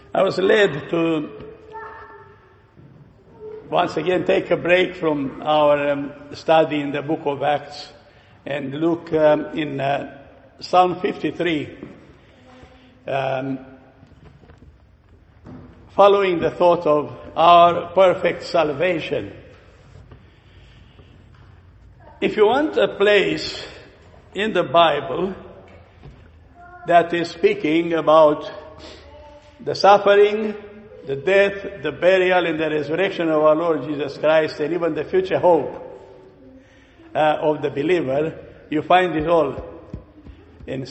I was led to once again take a break from our study in the book of Acts and look in Psalm 53, following the thought of our perfect salvation. If you want a place in the Bible that is speaking about the suffering, the death, the burial, and the resurrection of our Lord Jesus Christ, and even the future hope of the believer, you find it all in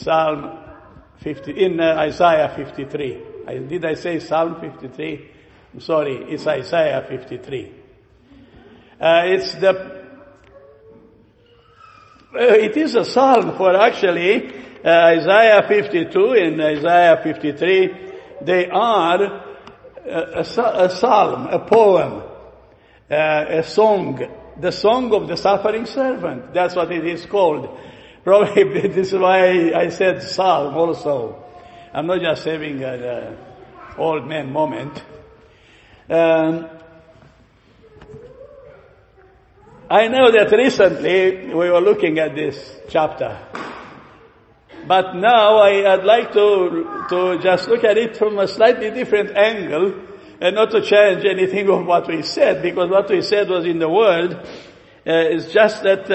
Isaiah 53. Did I say Psalm 53? I'm sorry, it's Isaiah 53. It is a psalm for actually Isaiah 52 and Isaiah 53. They are a psalm, a poem, a song, the song of the suffering servant. That's what it is called. Probably this is why I said psalm also. I'm not just having an old man moment. I know that recently we were looking at this chapter. But now I'd like to just look at it from a slightly different angle and not to change anything of what we said, because what we said was in the Word. It's just that,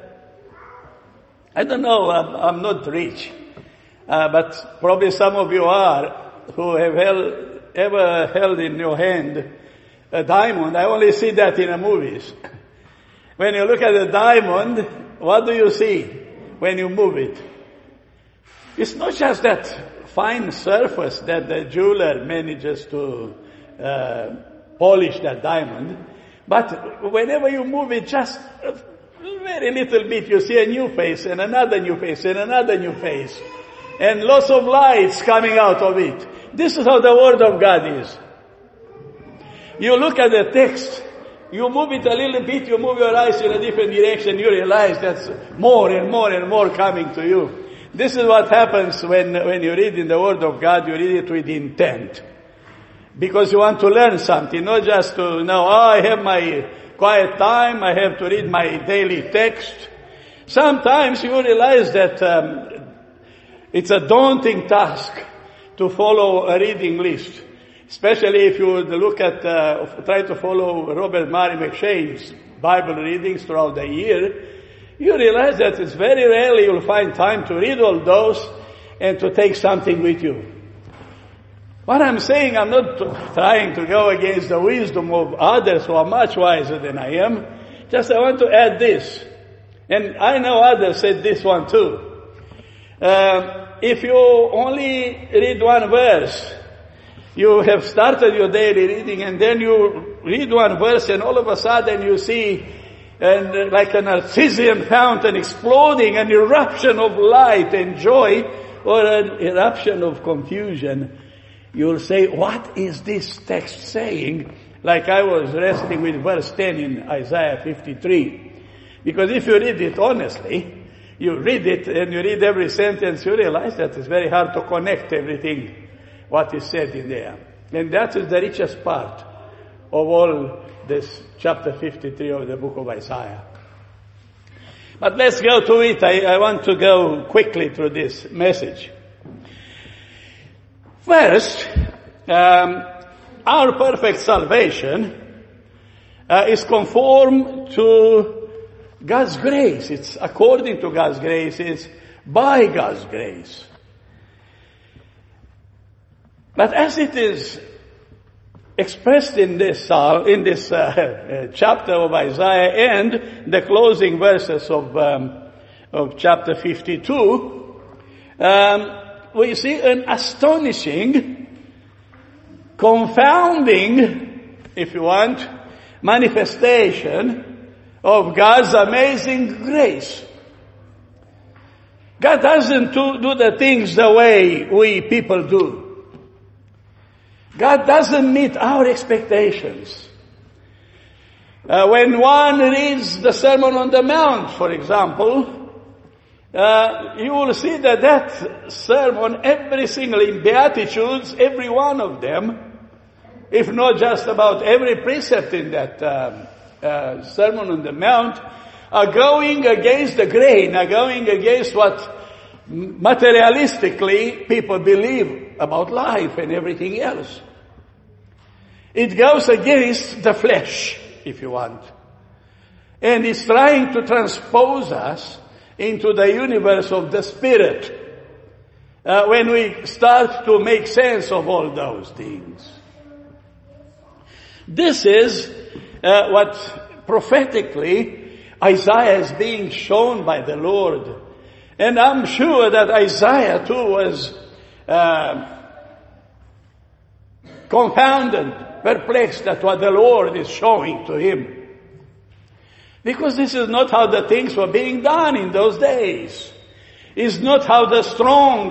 I don't know, I'm not rich. But probably some of you are, who have ever held in your hand a diamond. I only see that in the movies. When you look at a diamond, what do you see when you move it? It's not just that fine surface that the jeweler manages to polish that diamond, but whenever you move it just a very little bit, you see a new face and another new face and another new face, and lots of lights coming out of it. This is how the Word of God is. You look at the text, you move it a little bit, you move your eyes in a different direction, you realize that's more and more and more coming to you. This is what happens when you read in the Word of God, you read it with intent. Because you want to learn something, not just to know, I have my quiet time, I have to read my daily text. Sometimes you realize that it's a daunting task to follow a reading list. Especially if you would look at, try to follow Robert Murray McShane's Bible readings throughout the year, you realize that it's very rarely you'll find time to read all those and to take something with you. What I'm saying, I'm not trying to go against the wisdom of others who are much wiser than I am. Just I want to add this. And I know others said this one too. If you only read one verse, you have started your daily reading and then you read one verse and all of a sudden you see and like an artesian fountain exploding, an eruption of light and joy, or an eruption of confusion, you'll say, what is this text saying? Like I was wrestling with verse 10 in Isaiah 53. Because if you read it honestly, you read it and you read every sentence, you realize that it's very hard to connect everything, what is said in there. And that is the richest part of all this chapter 53 of the book of Isaiah. But let's go to it. I want to go quickly through this message. First, our perfect salvation is conformed to God's grace. It's according to God's grace. It's by God's grace. But as it is expressed in this chapter of Isaiah and the closing verses of chapter 52, we see an astonishing, confounding, if you want, manifestation of God's amazing grace. God doesn't do the things the way we people do. God doesn't meet our expectations. When one reads the Sermon on the Mount, for example, You will see that sermon, every single, in Beatitudes, every one of them, if not just about every precept in that Sermon on the Mount, are going against the grain, are going against what materialistically people believe about life and everything else. It goes against the flesh, if you want. And it's trying to transpose us into the universe of the Spirit. When we start to make sense of all those things. This is what prophetically Isaiah is being shown by the Lord. And I'm sure that Isaiah too was confounded, perplexed at what the Lord is showing to him. Because this is not how the things were being done in those days. It's not how the strong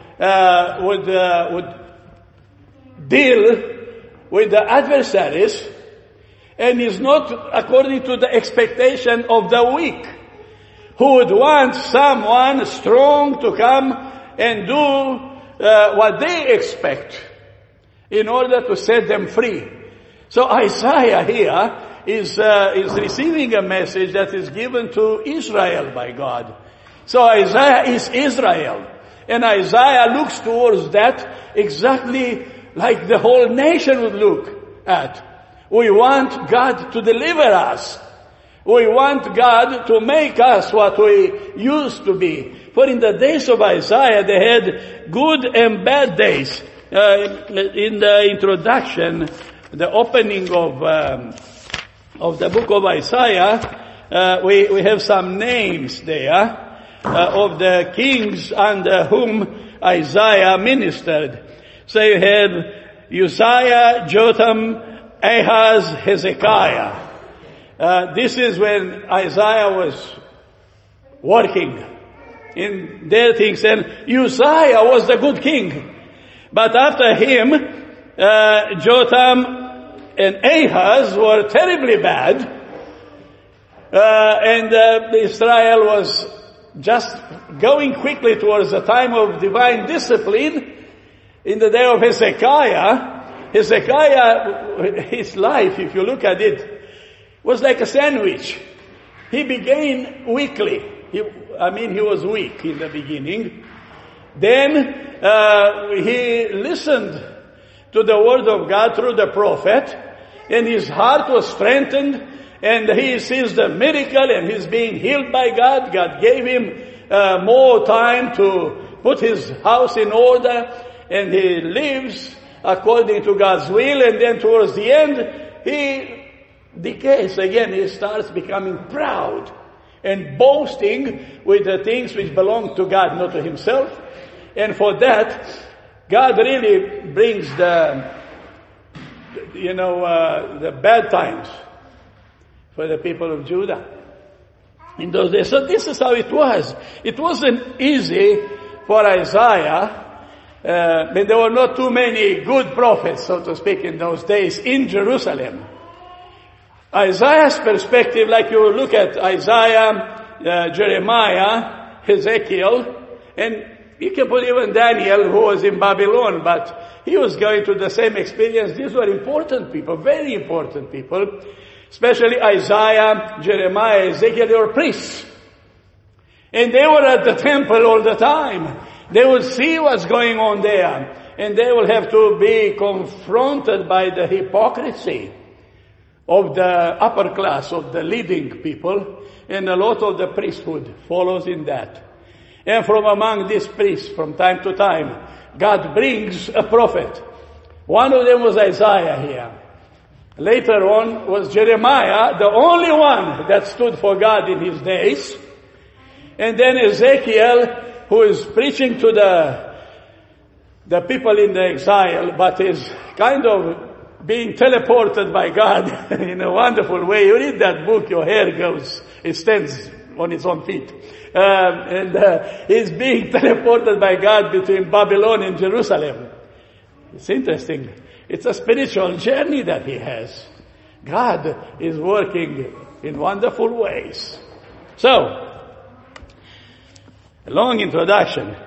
would deal with the adversaries, and is not according to the expectation of the weak, who would want someone strong to come and do what they expect in order to set them free. So Isaiah here is receiving a message that is given to Israel by God. So Isaiah is Israel. And Isaiah looks towards that exactly like the whole nation would look at. We want God to deliver us. We want God to make us what we used to be. For in the days of Isaiah, they had good and bad days. In the introduction, the opening of the book of Isaiah, we have some names there of the kings under whom Isaiah ministered. So you had Uzziah, Jotham, Ahaz, Hezekiah. This is when Isaiah was working in their things, and Uzziah was the good king. But after him, Jotham and Ahaz were terribly bad, and Israel was just going quickly towards a time of divine discipline. In the day of Hezekiah, his life, if you look at it, was like a sandwich. He began weakly. He was weak in the beginning. Then he listened to the word of God through the prophet, and his heart was strengthened, and he sees the miracle, and he's being healed by God. God gave him more time to put his house in order, and he lives according to God's will. And then towards the end, he decays again. He starts becoming proud and boasting with the things which belong to God, not to himself. And for that, God really brings the bad times for the people of Judah in those days. So this is how it was. It wasn't easy for Isaiah. There were not too many good prophets, so to speak, in those days in Jerusalem. Isaiah's perspective, like you look at Isaiah, Jeremiah, Ezekiel, and you can put even Daniel, who was in Babylon, but he was going through the same experience. These were important people, very important people, especially Isaiah, Jeremiah, Ezekiel. They were priests. And they were at the temple all the time. They would see what's going on there. And they will have to be confronted by the hypocrisy of the upper class, of the leading people. And a lot of the priesthood follows in that. And from among these priests, from time to time, God brings a prophet. One of them was Isaiah here. Later on was Jeremiah, the only one that stood for God in his days. And then Ezekiel, who is preaching to the people in the exile, but is kind of being teleported by God in a wonderful way. You read that book, your hair it stands on its own feet. He's being teleported by God between Babylon and Jerusalem. It's interesting. It's a spiritual journey that he has. God is working in wonderful ways. So, A long introduction.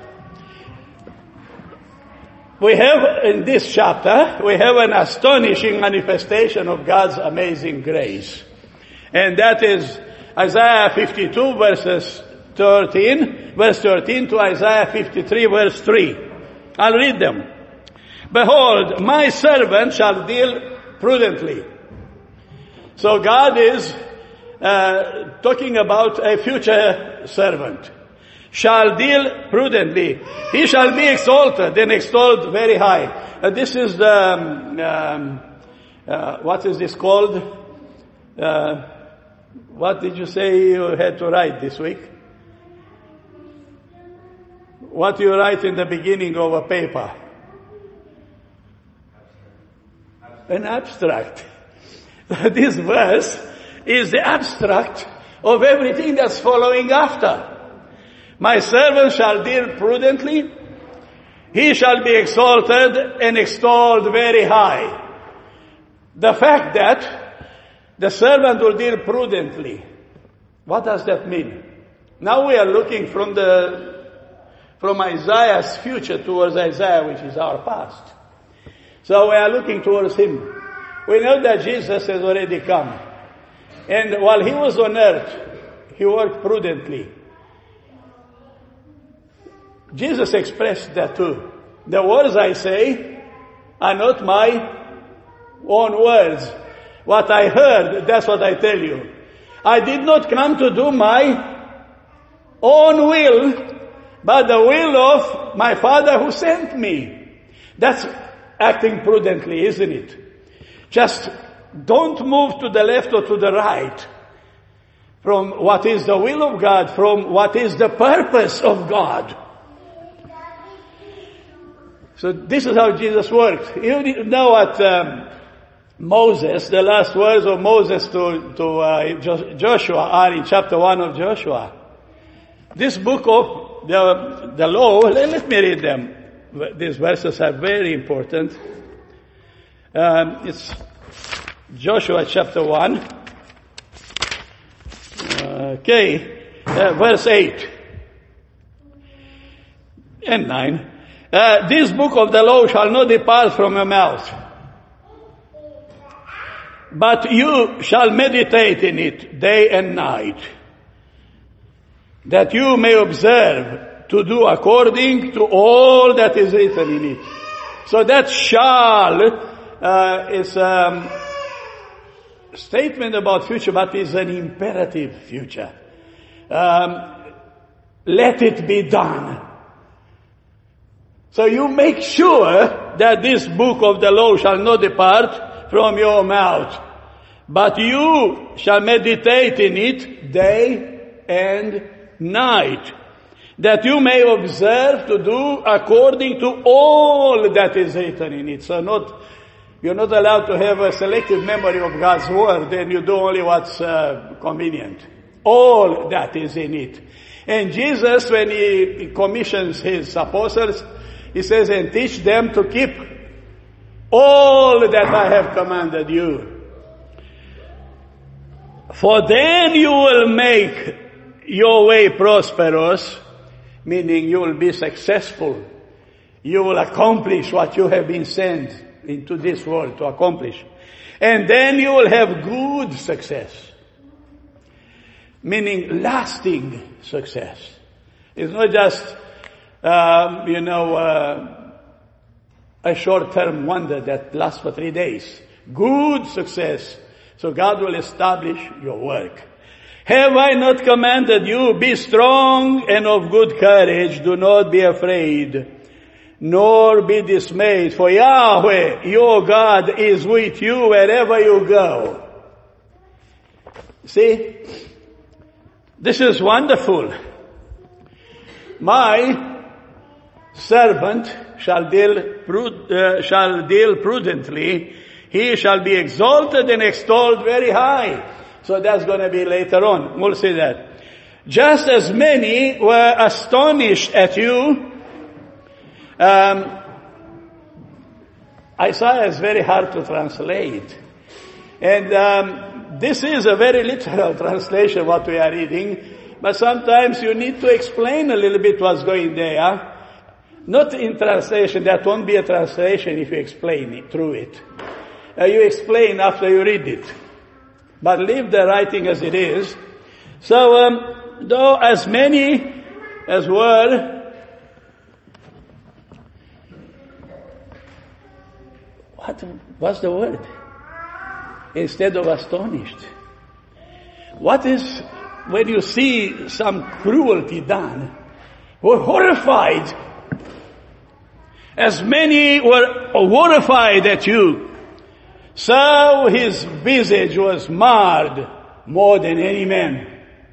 We have in this chapter, we have an astonishing manifestation of God's amazing grace. And that is Isaiah 52 verse 13 to Isaiah 53 verse 3. I'll read them. Behold, my servant shall deal prudently. So God is talking about a future servant. Shall deal prudently. He shall be exalted and extolled very high. This is the, what is this called? What did you say you had to write this week? What you write in the beginning of a paper? An abstract. This verse is the abstract of everything that's following after. My servant shall deal prudently. He shall be exalted and extolled very high. The fact that the servant will deal prudently. What does that mean? Now we are looking from Isaiah's future towards Isaiah, which is our past. So we are looking towards him. We know that Jesus has already come. And while he was on earth, he worked prudently. Jesus expressed that too. The words I say are not my own words. What I heard, that's what I tell you. I did not come to do my own will, but the will of my Father who sent me. That's acting prudently, isn't it? Just don't move to the left or to the right from what is the will of God, from what is the purpose of God. So this is how Jesus worked. You know what Moses, the last words of Moses to Joshua are in chapter 1 of Joshua. This book of the law, let me read them. These verses are very important. It's Joshua chapter 1. Verse 8 and 9. This book of the law shall not depart from your mouth, but you shall meditate in it day and night, that you may observe to do according to all that is written in it. So that shall is a statement about future, but is an imperative future. Let it be done. So you make sure that this book of the law shall not depart from your mouth, but you shall meditate in it day and night, that you may observe to do according to all that is written in it. So you're not allowed to have a selective memory of God's word and you do only what's convenient. All that is in it. And Jesus, when he commissions his apostles, he says, and teach them to keep all that I have commanded you. For then you will make your way prosperous, meaning you will be successful. You will accomplish what you have been sent into this world to accomplish. And then you will have good success, meaning lasting success. It's not just a short-term wonder that lasts for 3 days. Good success. So God will establish your work. Have I not commanded you? Be strong and of good courage. Do not be afraid, nor be dismayed. For Yahweh, your God, is with you wherever you go. See? This is wonderful. My servant shall deal prudently. He shall be exalted and extolled very high. So that's going to be later on. We'll see that. Just as many were astonished at you. Isaiah is very hard to translate. And this is a very literal translation, what we are reading. but sometimes you need to explain a little bit what's going there. Not in translation, that won't be a translation if you explain it through it. You explain after you read it. But leave the writing as it is. So, though as many as were, what's the word? Instead of astonished. What is, when you see some cruelty done, were horrified. As many were horrified at you, so his visage was marred more than any man.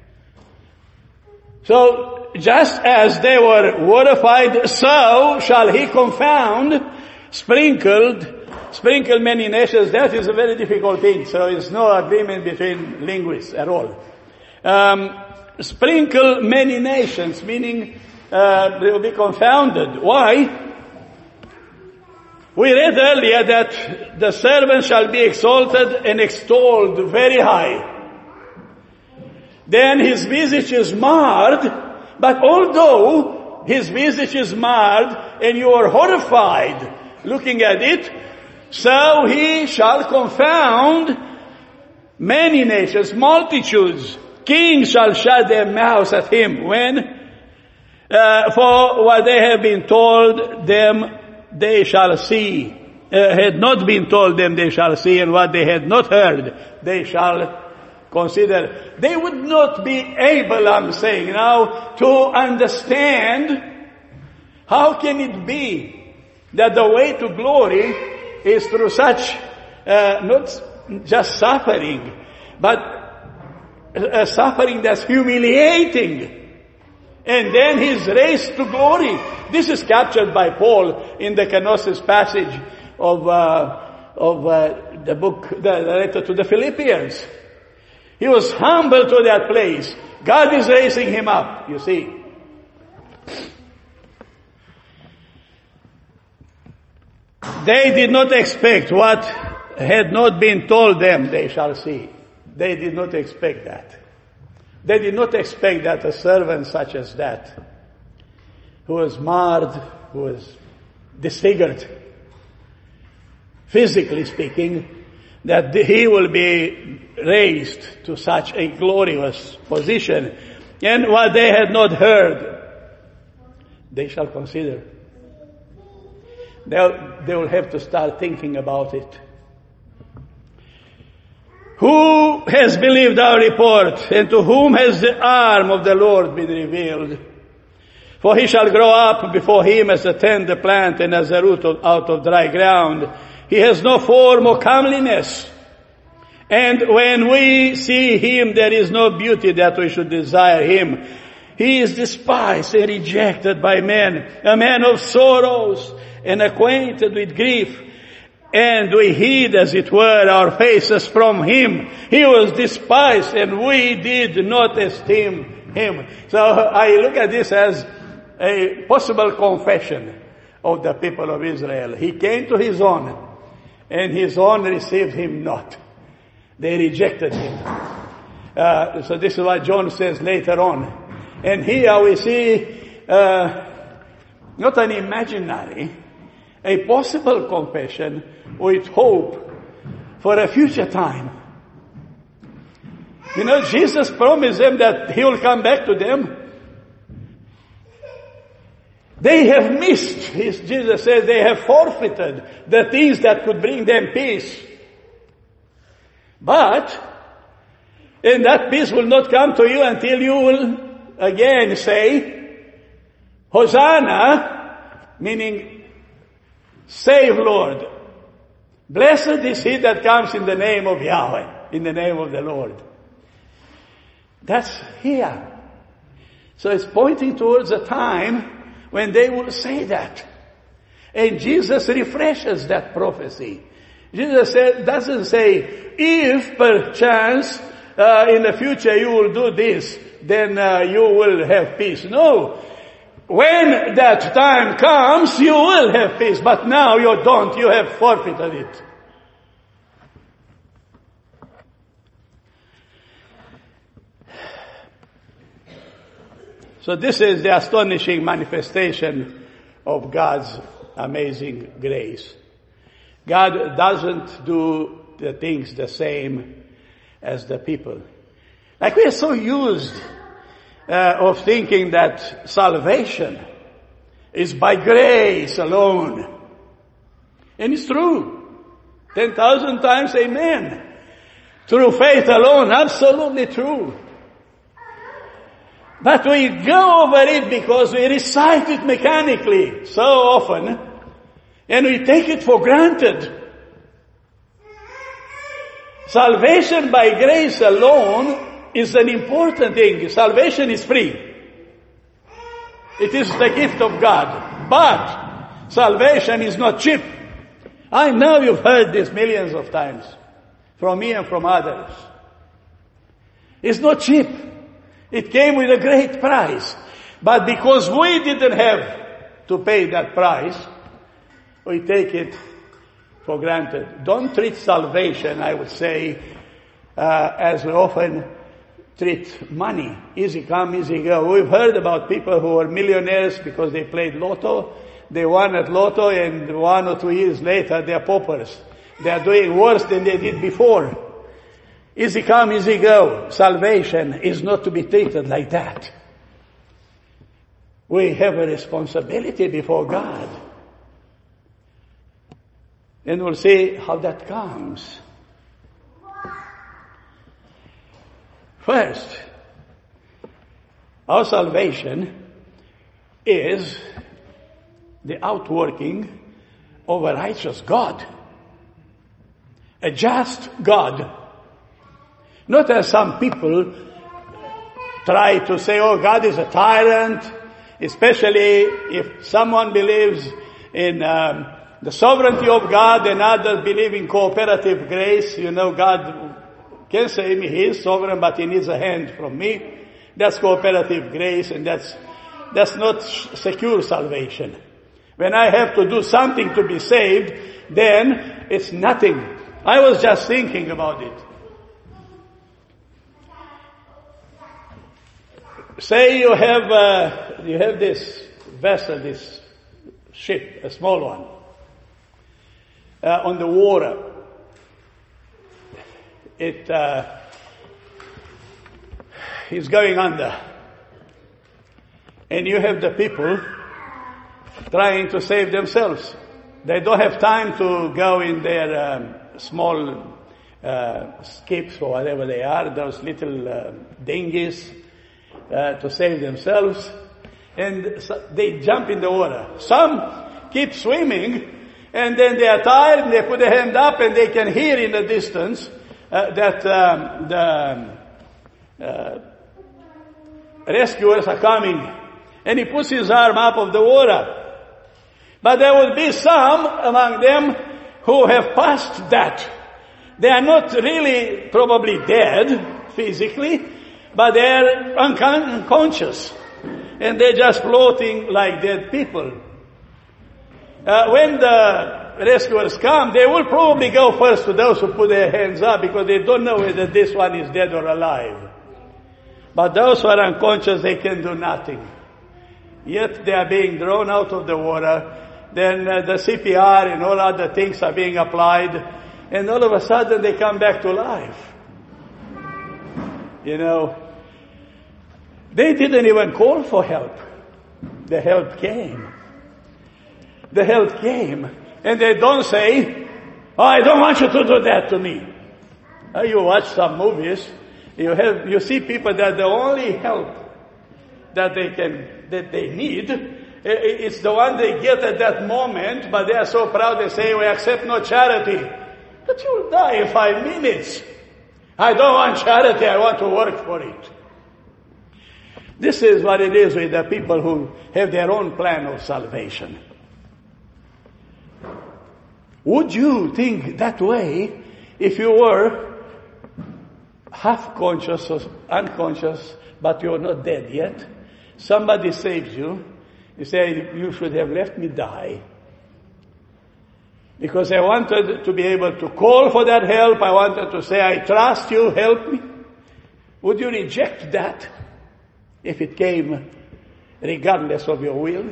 So, just as they were horrified, so shall he confound, sprinkle many nations. That is a very difficult thing, so it's no agreement between linguists at all. Sprinkle many nations, meaning they will be confounded. Why? We read earlier that the servant shall be exalted and extolled very high. Then his visage is marred, but although his visage is marred and you are horrified looking at it, so he shall confound many nations, multitudes. Kings shall shut their mouths at him when, for what they have been told them, they shall see, had not been told them they shall see, and what they had not heard, they shall consider. They would not be able, I'm saying now, to understand how can it be that the way to glory is through such, not just suffering, but suffering that's humiliating. And then he's raised to glory. This is captured by Paul in the kenosis passage of the book, the letter to the Philippians. He was humble to that place. God is raising him up, you see. They did not expect what had not been told them they shall see. They did not expect that. They did not expect that a servant such as that, who was marred, who was disfigured, physically speaking, that he will be raised to such a glorious position. And what they had not heard, they shall consider. They will have to start thinking about it. Who has believed our report, and to whom has the arm of the Lord been revealed? For he shall grow up before him as a tender plant and as a root out of dry ground. He has no form or comeliness. And when we see him, there is no beauty that we should desire him. He is despised and rejected by men, a man of sorrows and acquainted with grief. And we hid, as it were, our faces from him. He was despised, and we did not esteem him. So I look at this as a possible confession of the people of Israel. He came to his own, and his own received him not. They rejected him. So this is what John says later on. And here we see not an imaginary, a possible confession with hope for a future time. You know, Jesus promised them that he will come back to them. They have missed, Jesus says, they have forfeited the things that could bring them peace. But, and that peace will not come to you until you will again say, Hosanna, meaning, save Lord. Blessed is he that comes in the name of Yahweh, in the name of the Lord. That's here. So it's pointing towards a time when they will say that. And Jesus refreshes that prophecy. Jesus doesn't say, if perchance in the future you will do this, then you will have peace. No. When that time comes, you will have peace. But now you don't. You have forfeited it. So this is the astonishing manifestation of God's amazing grace. God doesn't do the things the same as the people. Like we are so used of thinking that salvation is by grace alone. And it's true. 10,000 times amen. Through faith alone, absolutely true. But we go over it because we recite it mechanically so often, and we take it for granted. Salvation by grace alone is an important thing. Salvation is free. It is the gift of God. But salvation is not cheap. I know you've heard this millions of times from me and from others. It's not cheap. It came with a great price. But because we didn't have to pay that price, we take it for granted. Don't treat salvation, I would say, as we often treat money. Easy come, easy go. We've heard about people who are millionaires because they played lotto. They won at lotto, and 1 or 2 years later they're paupers. They're doing worse than they did before. Easy come, easy go. Salvation is not to be treated like that. We have a responsibility before God. And we'll see how that comes. First, our salvation is the outworking of a righteous God. A just God. Not as some people try to say, oh, God is a tyrant, especially if someone believes in the sovereignty of God and others believe in cooperative grace. You know, God can say He is sovereign, but He needs a hand from me. That's cooperative grace, and that's not secure salvation. When I have to do something to be saved, then it's nothing. I was just thinking about it. Say you have this vessel, this ship, a small one, on the water. It is going under, and you have the people trying to save themselves. They don't have time to go in their small skips or whatever they are, those little dinghies, to save themselves, and they jump in the water. Some keep swimming, and then they are tired, and they put their hand up, and they can hear in the distance that the rescuers are coming, and he puts his arm up of the water. But there will be some among them who have passed that. They are not really probably dead physically, but they are unconscious. And they're just floating like dead people. When the rescuers come, they will probably go first to those who put their hands up because they don't know whether this one is dead or alive. But those who are unconscious, they can do nothing. Yet they are being drawn out of the water. Then the CPR and all other things are being applied. And all of a sudden they come back to life. You know, they didn't even call for help. The help came. The help came. And they don't say, oh, I don't want you to do that to me. You watch some movies, you see people that the only help that they need, it's the one they get at that moment, but they are so proud they say, we accept no charity. But you will die in 5 minutes. I don't want charity, I want to work for it. This is what it is with the people who have their own plan of salvation. Would you think that way if you were half conscious or unconscious, but you're not dead yet? Somebody saves you. You say, you should have left me die. Because I wanted to be able to call for that help. I wanted to say, I trust you, help me. Would you reject that if it came regardless of your will.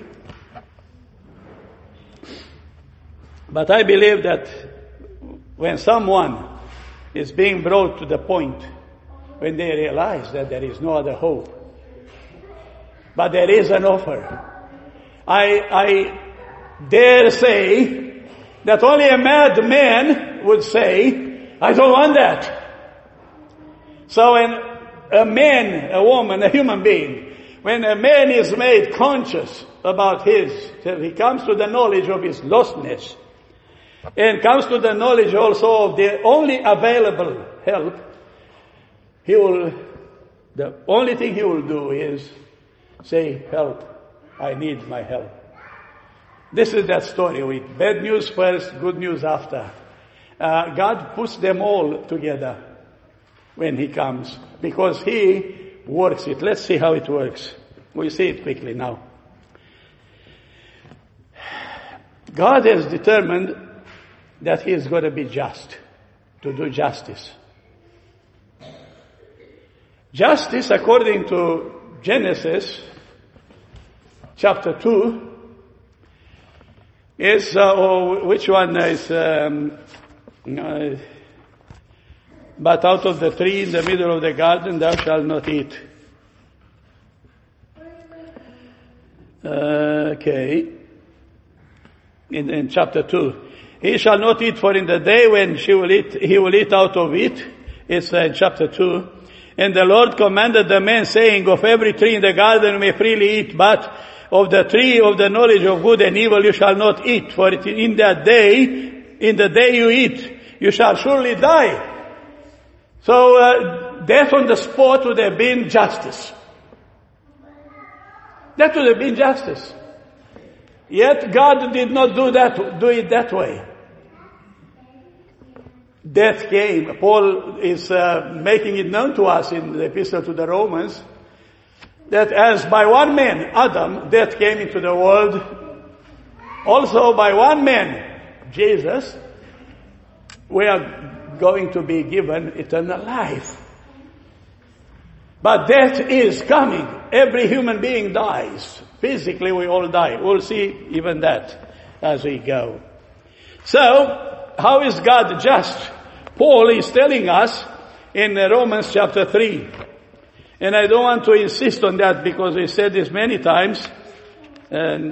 But I believe that when someone is being brought to the point when they realize that there is no other hope, but there is an offer, I dare say that only a madman would say, I don't want that. So when a man, a woman, a human being, when a man is made conscious about till he comes to the knowledge of his lostness, and comes to the knowledge also of the only available help, the only thing he will do is say, help, I need my help. This is that story with bad news first, good news after. God puts them all together when he comes, because he works it. Let's see how it works. We'll see it quickly now. God has determined that he is going to be just, to do justice. Justice, according to Genesis chapter 2, is, which one is, but out of the tree in the middle of the garden thou shalt not eat. Okay. In chapter 2. He shall not eat, for in the day when he will eat out of it. It's in chapter 2. And the Lord commanded the man, saying, of every tree in the garden you may freely eat, but of the tree of the knowledge of good and evil you shall not eat. For in the day you eat, you shall surely die. So death on the spot would have been justice. That would have been justice. Yet God did not do it that way. Death came. Paul is making it known to us in the epistle to the Romans that as by one man, Adam, death came into the world, also by one man, Jesus, we are going to be given eternal life. But death is coming. Every human being dies. Physically we all die. We'll see even that as we go. So, how is God just? Paul is telling us in Romans chapter 3. And I don't want to insist on that because we said this many times. And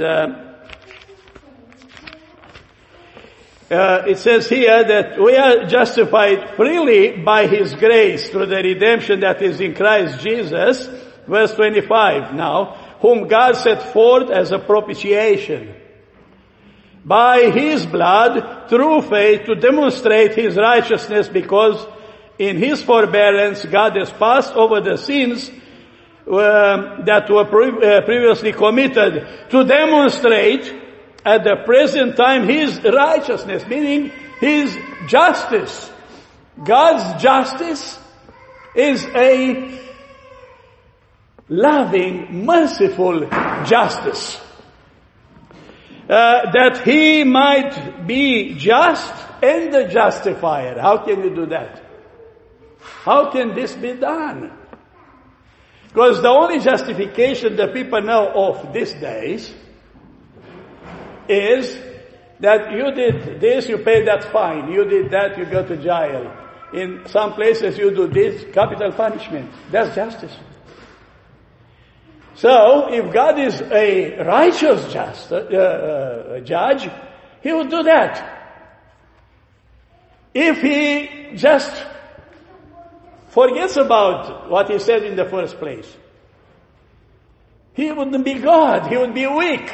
it says here that we are justified freely by His grace through the redemption that is in Christ Jesus. Verse 25 now. Whom God set forth as a propitiation by His blood through faith to demonstrate His righteousness, because in His forbearance God has passed over the sins that were previously committed, to demonstrate at the present time His righteousness, meaning His justice. God's justice is a loving, merciful justice. That He might be just and the justifier. How can you do that? How can this be done? Because the only justification that people know of these days is that you did this, you pay that fine. You did that, you go to jail. In some places you do this, capital punishment. That's justice. So, if God is a righteous judge, He would do that. If He just forgets about what He said in the first place, He wouldn't be God. He would be weak.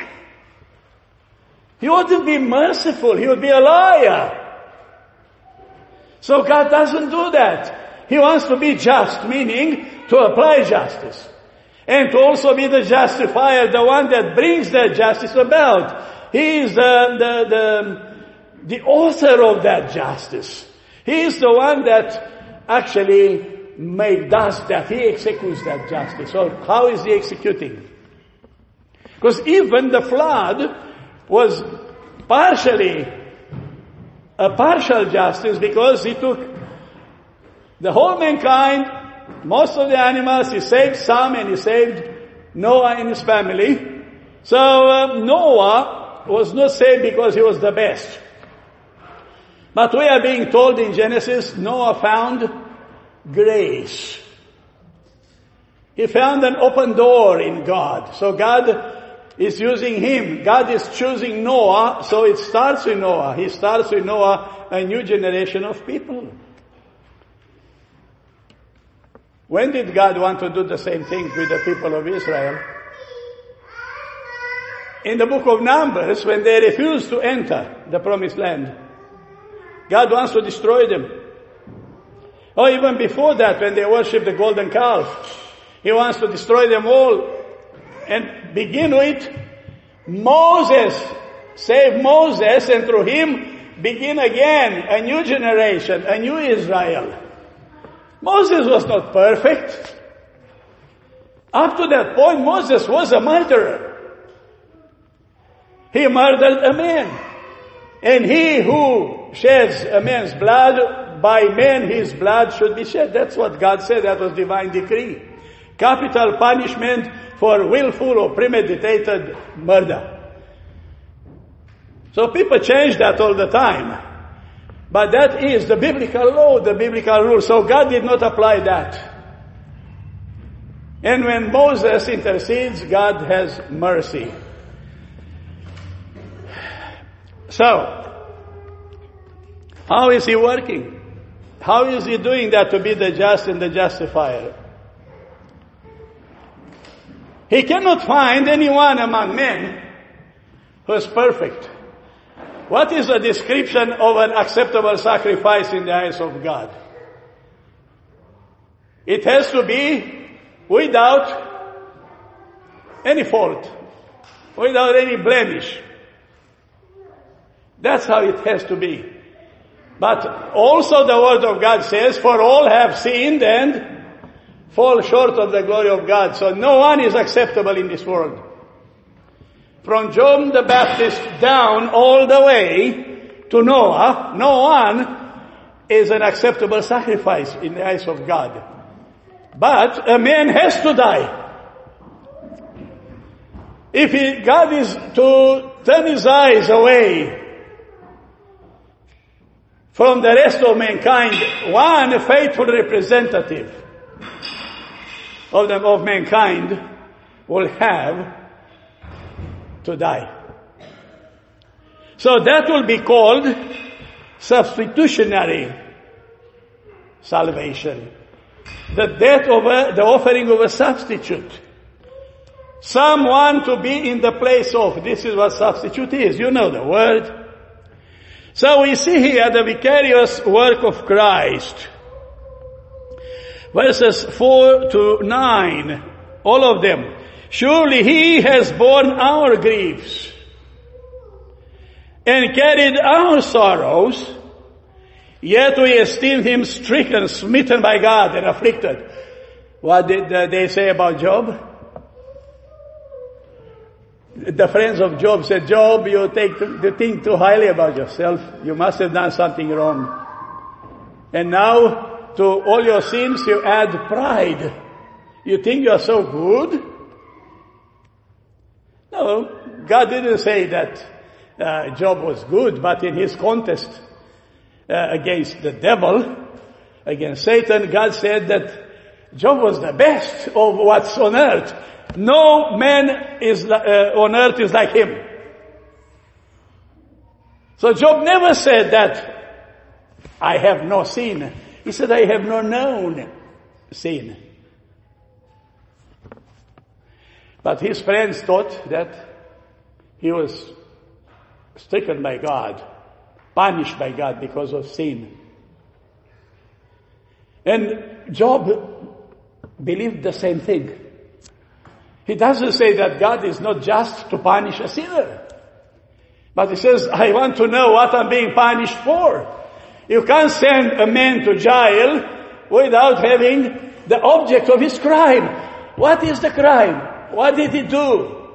He wouldn't be merciful. He would be a liar. So God doesn't do that. He wants to be just, meaning to apply justice. And to also be the justifier, the one that brings that justice about. He is the author of that justice. He is the one that actually does that. He executes that justice. So how is He executing? Because even the flood was partially a partial justice, because He took the whole mankind, most of the animals, He saved some and He saved Noah and his family. So Noah was not saved because he was the best. But we are being told in Genesis, Noah found grace. He found an open door in God. So God is using him. God is choosing Noah, so it starts with Noah. He starts with Noah, a new generation of people. When did God want to do the same thing with the people of Israel? In the book of Numbers, when they refused to enter the promised land, God wants to destroy them. Or even before that, when they worship the golden calf, He wants to destroy them all. And begin with Moses. Save Moses, and through him begin again a new generation, a new Israel. Moses was not perfect. Up to that point, Moses was a murderer. He murdered a man. And he who sheds a man's blood, by man his blood should be shed. That's what God said. That was divine decree. Capital punishment for willful or premeditated murder. So people change that all the time. But that is the biblical law, the biblical rule. So God did not apply that. And when Moses intercedes, God has mercy. So, how is He working? How is He doing that to be the just and the justifier? He cannot find anyone among men who is perfect. What is the description of an acceptable sacrifice in the eyes of God? It has to be without any fault, without any blemish. That's how it has to be. But also the Word of God says, for all have sinned and fall short of the glory of God. So no one is acceptable in this world. From John the Baptist down all the way to Noah, no one is an acceptable sacrifice in the eyes of God. But a man has to die. If God is to turn His eyes away from the rest of mankind, one faithful representative of mankind will have to die. So that will be called substitutionary salvation. The death of the offering of a substitute. Someone to be in the place of. This is what substitute is. You know the word. So we see here the vicarious work of Christ. Verses 4 to 9. All of them. Surely He has borne our griefs and carried our sorrows, yet we esteem Him stricken, smitten by God, and afflicted. What did they say about Job? The friends of Job said, Job, you think too highly about yourself. You must have done something wrong. And now, to all your sins, you add pride. You think you are so good? No, God didn't say that Job was good, but in his contest against the devil, against Satan, God said that Job was the best of what's on earth. No man is on earth is like him. So Job never said that I have no sin. He said, I have no known sin. But his friends thought that he was stricken by God, punished by God because of sin. And Job believed the same thing. He doesn't say that God is not just to punish a sinner. But he says, I want to know what I'm being punished for. You can't send a man to jail without having the object of his crime. What is the crime? What did he do?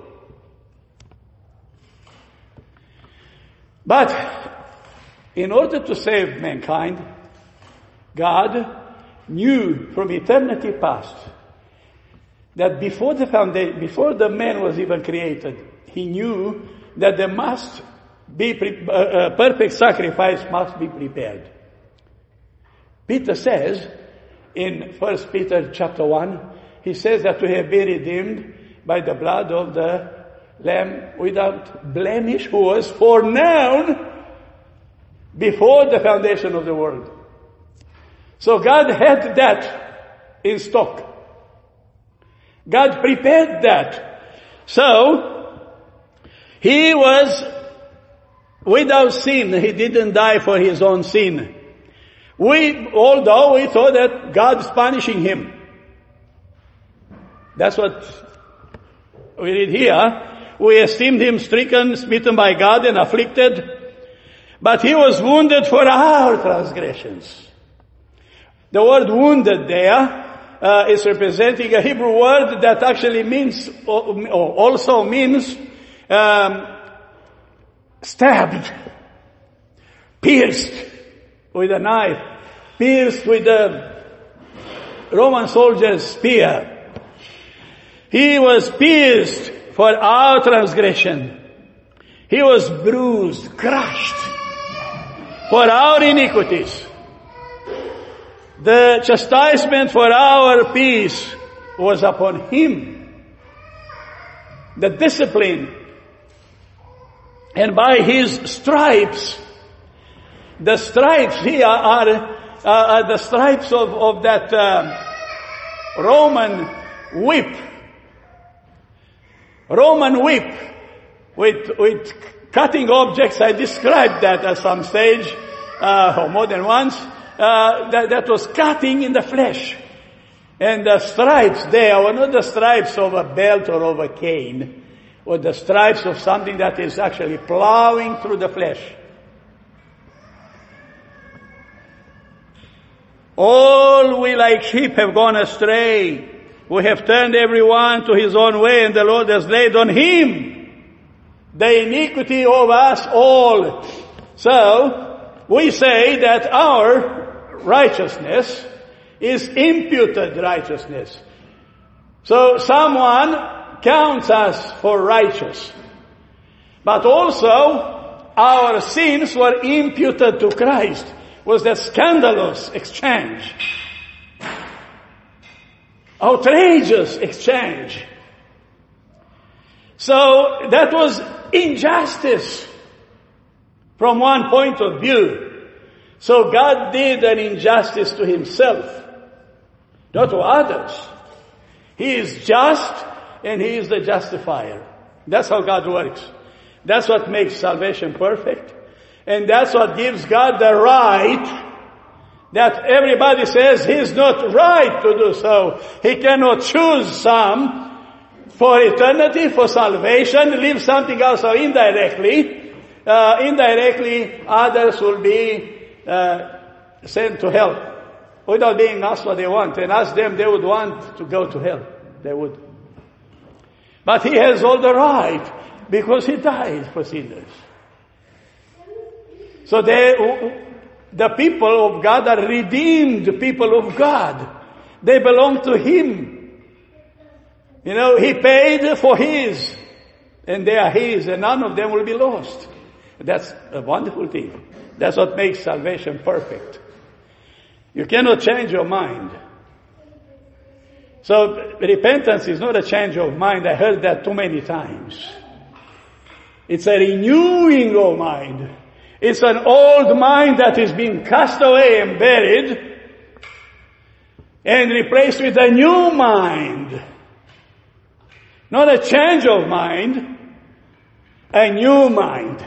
But in order to save mankind, God knew from eternity past that before the man was even created, he knew that there must be a perfect sacrifice must be prepared. Peter says in 1 Peter chapter 1, he says that we have been redeemed by the blood of the Lamb without blemish, who was foreknown before the foundation of the world. So God had that in stock. God prepared that. So, he was without sin. He didn't die for his own sin. Although we thought that God's punishing him. That's what we read here. We esteemed him stricken, smitten by God, and afflicted. But he was wounded for our transgressions. The word wounded there is representing a Hebrew word that actually means, or also means, stabbed, pierced with a knife, pierced with a Roman soldier's spear. He was pierced for our transgression. He was bruised, crushed for our iniquities. The chastisement for our peace was upon him. The discipline. And by his stripes, the stripes here are the stripes of that Roman whip. Roman whip with cutting objects. I described that at some stage, or more than once. That was cutting in the flesh. And the stripes there were not the stripes of a belt or of a cane, or the stripes of something that is actually plowing through the flesh. All we like sheep have gone astray. We have turned everyone to his own way, and the Lord has laid on him the iniquity of us all. So, we say that our righteousness is imputed righteousness. So someone counts us for righteous. But also, our sins were imputed to Christ. Was that scandalous exchange? Outrageous exchange. So that was injustice from one point of view. So God did an injustice to himself, not to others. He is just, and he is the justifier. That's how God works. That's what makes salvation perfect. And that's what gives God the right that everybody says he's not right to do so. He cannot choose some for eternity, for salvation, leave something else. So indirectly, others will be sent to hell without being asked what they want. And ask them, they would want to go to hell. They would. But he has all the right because he died for sinners. So the people of God are redeemed people of God. They belong to him. You know, he paid for his, and they are his, and none of them will be lost. That's a wonderful thing. That's what makes salvation perfect. You cannot change your mind. So repentance is not a change of mind. I heard that too many times. It's a renewing of mind. It's an old mind that is being cast away and buried and replaced with a new mind. Not a change of mind, a new mind.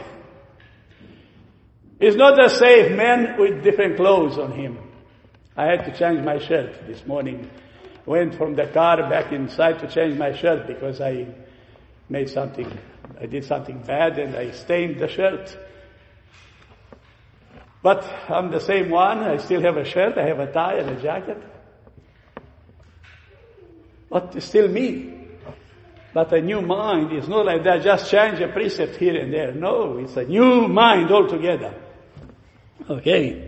It's not a saved man with different clothes on him. I had to change my shirt this morning. Went from the car back inside to change my shirt because I did something bad and I stained the shirt. But I'm the same one. I still have a shirt, I have a tie and a jacket. But it's still me. But a new mind is not like that, just change a precept here and there. No, it's a new mind altogether. Okay.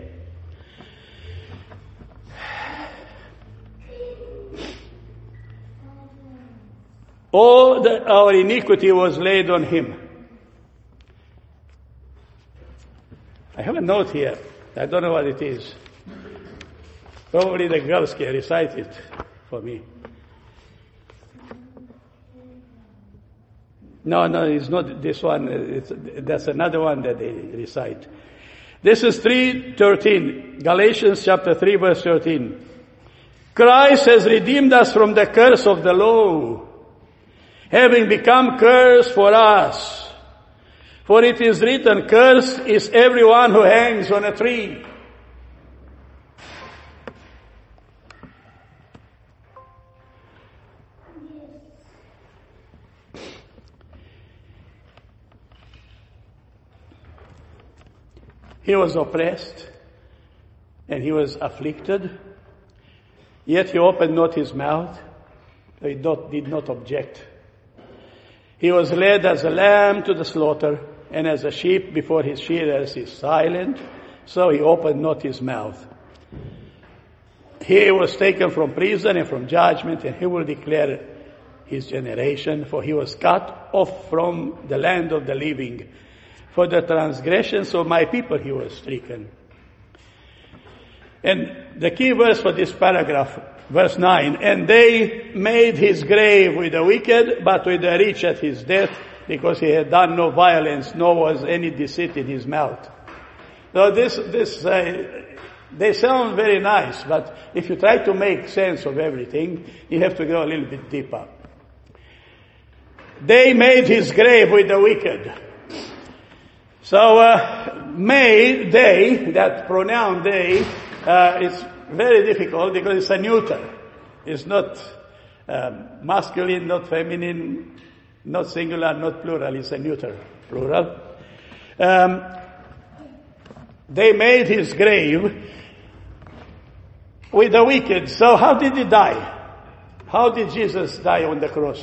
All our iniquity was laid on him. I have a note here. I don't know what it is. Probably the girls can recite it for me. No, it's not this one. That's another one that they recite. This is 3:13. Galatians chapter 3 verse 13. Christ has redeemed us from the curse of the law, having become curse for us. For it is written, cursed is everyone who hangs on a tree. He was oppressed and he was afflicted, yet he opened not his mouth. He did not object. He was led as a lamb to the slaughter, and as a sheep before his shearers is silent, so he opened not his mouth. He was taken from prison and from judgment, and he will declare his generation, for he was cut off from the land of the living. For the transgressions of my people he was stricken. And the key verse for this paragraph, verse 9, and they made his grave with the wicked, but with the rich at his death, because he had done no violence, nor was any deceit in his mouth. So they sound very nice, but if you try to make sense of everything, you have to go a little bit deeper. They made his grave with the wicked. So, that pronoun they, is very difficult because it's a neuter. It's not masculine, not feminine, not singular, not plural. It's a neuter, plural. They made his grave with the wicked. So how did he die? How did Jesus die on the cross?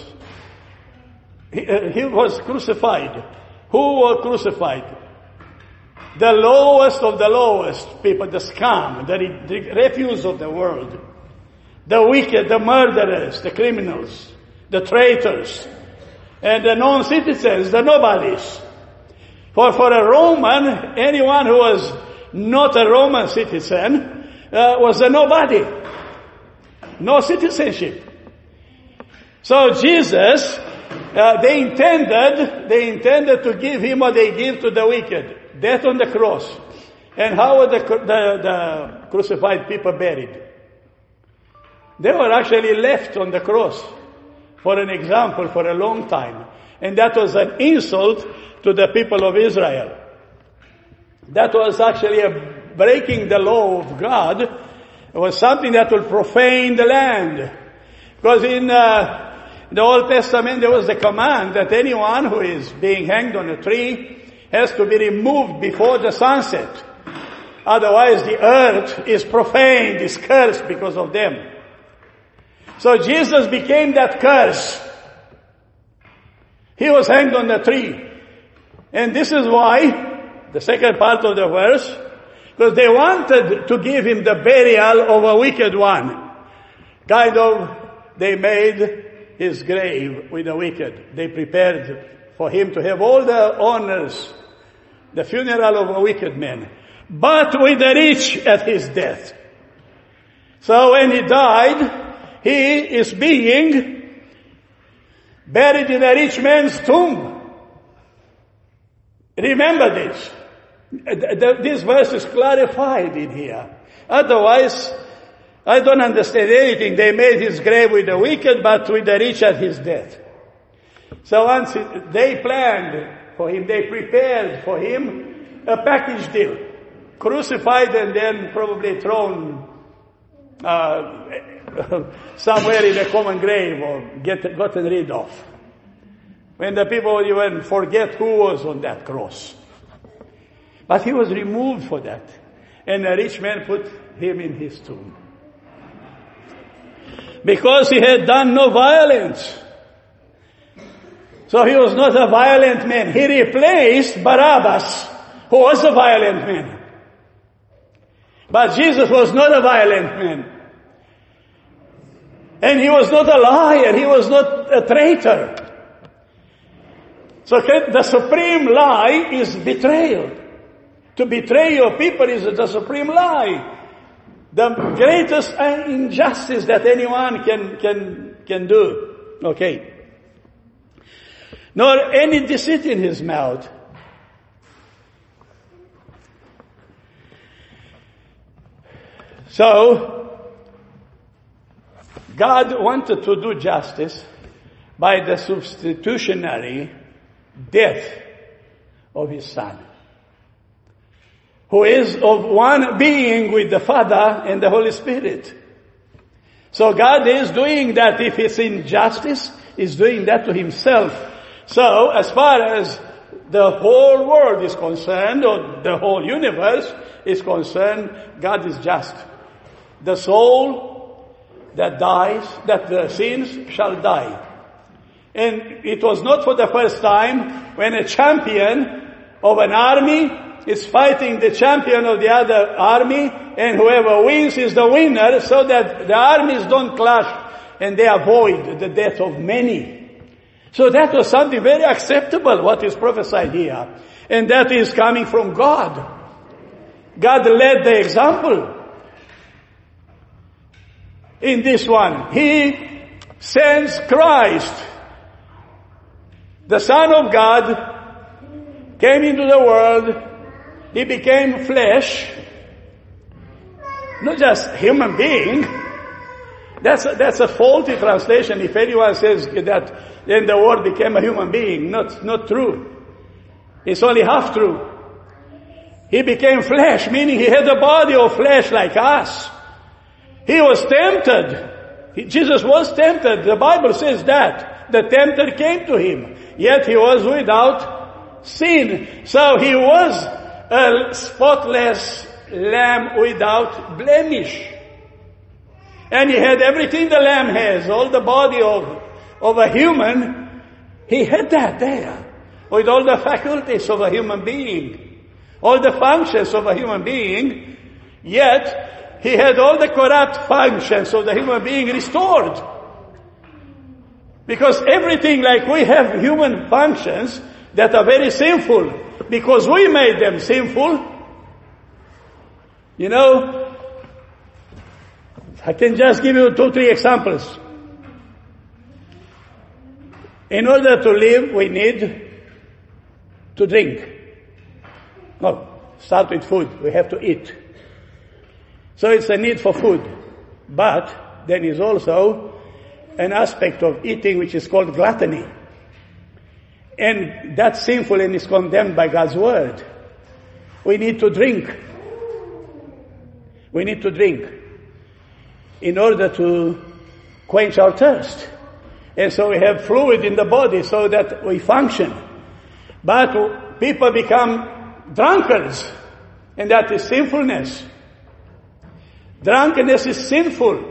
He was crucified. Who were crucified? The lowest of the lowest people, the scum, the refuse of the world. The wicked, the murderers, the criminals, the traitors, and the non-citizens, the nobodies. For a Roman, anyone who was not a Roman citizen was a nobody. No citizenship. So Jesus, they intended to give him what they give to the wicked. Death on the cross. And how were the crucified people buried? They were actually left on the cross for an example for a long time. And that was an insult to the people of Israel. That was actually a breaking the law of God. It was something that would profane the land. Because in the Old Testament there was a command that anyone who is being hanged on a tree has to be removed before the sunset. Otherwise the earth is profaned, is cursed because of them. So Jesus became that curse. He was hanged on the tree. And this is why, the second part of the verse, because they wanted to give him the burial of a wicked one. They made his grave with the wicked. They prepared for him to have all the honors, the funeral of a wicked man, but with the rich at his death. So when he died, he is being buried in a rich man's tomb. Remember this. This verse is clarified in here. Otherwise, I don't understand anything. They made his grave with the wicked, but with the rich at his death. So once they planned for him, they prepared for him a package deal. Crucified and then probably thrown somewhere in a common grave or gotten rid of. When the people even forget who was on that cross. But he was removed for that. And a rich man put him in his tomb. Because he had done no violence. So he was not a violent man. He replaced Barabbas, who was a violent man. But Jesus was not a violent man. And he was not a liar. He was not a traitor. So the supreme lie is betrayal. To betray your people is the supreme lie. The greatest injustice that anyone can do. Okay. Nor any deceit in his mouth. So, God wanted to do justice by the substitutionary death of his Son, who is of one being with the Father and the Holy Spirit. So God is doing that. If it's injustice, he's doing that to himself. So as far as the whole world is concerned, or the whole universe is concerned, God is just. The soul that dies, that the sins shall die. And it was not for the first time when a champion of an army is fighting the champion of the other army, and whoever wins is the winner, so that the armies don't clash and they avoid the death of many. So that was something very acceptable, what is prophesied here. And that is coming from God. God led the example in this one. He sends Christ, the Son of God, came into the world. He became flesh, not just human being. That's a faulty translation. If anyone says that then the Word became a human being, not true. It's only half true. He became flesh, meaning he had a body of flesh like us. He was tempted. Jesus was tempted. The Bible says that. The tempter came to him, yet he was without sin. So he was a spotless lamb without blemish. And he had everything the lamb has, all the body of a human. He had that there, with all the faculties of a human being, all the functions of a human being, yet he had all the corrupt functions of the human being restored. Because everything, like we have human functions that are very sinful, because we made them sinful. You know, I can just give you 2-3 examples. In order to live, we need to drink. No, start with food. We have to eat. So it's a need for food. But there is also an aspect of eating which is called gluttony. And that's sinful and is condemned by God's word. We need to drink. We need to drink in order to quench our thirst. And so we have fluid in the body so that we function. But people become drunkards, and that is sinfulness. Drunkenness is sinful.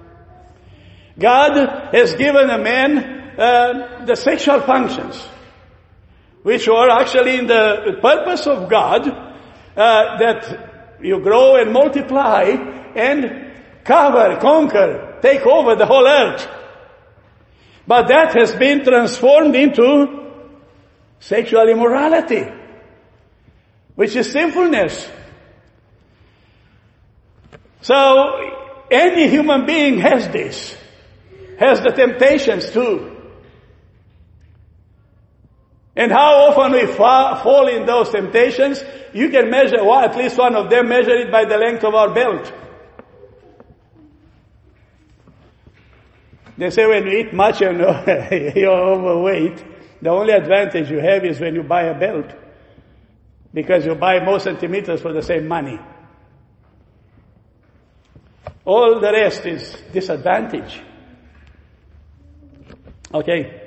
God has given a man the sexual functions, which were actually in the purpose of God, that you grow and multiply and cover, conquer, take over the whole earth. But that has been transformed into sexual immorality, which is sinfulness. So any human being has this, has the temptations too. And how often we fall in those temptations, you can measure, at least one of them, measure it by the length of our belt. They say when you eat much, you're overweight. The only advantage you have is when you buy a belt, because you buy more centimeters for the same money. All the rest is disadvantage. Okay.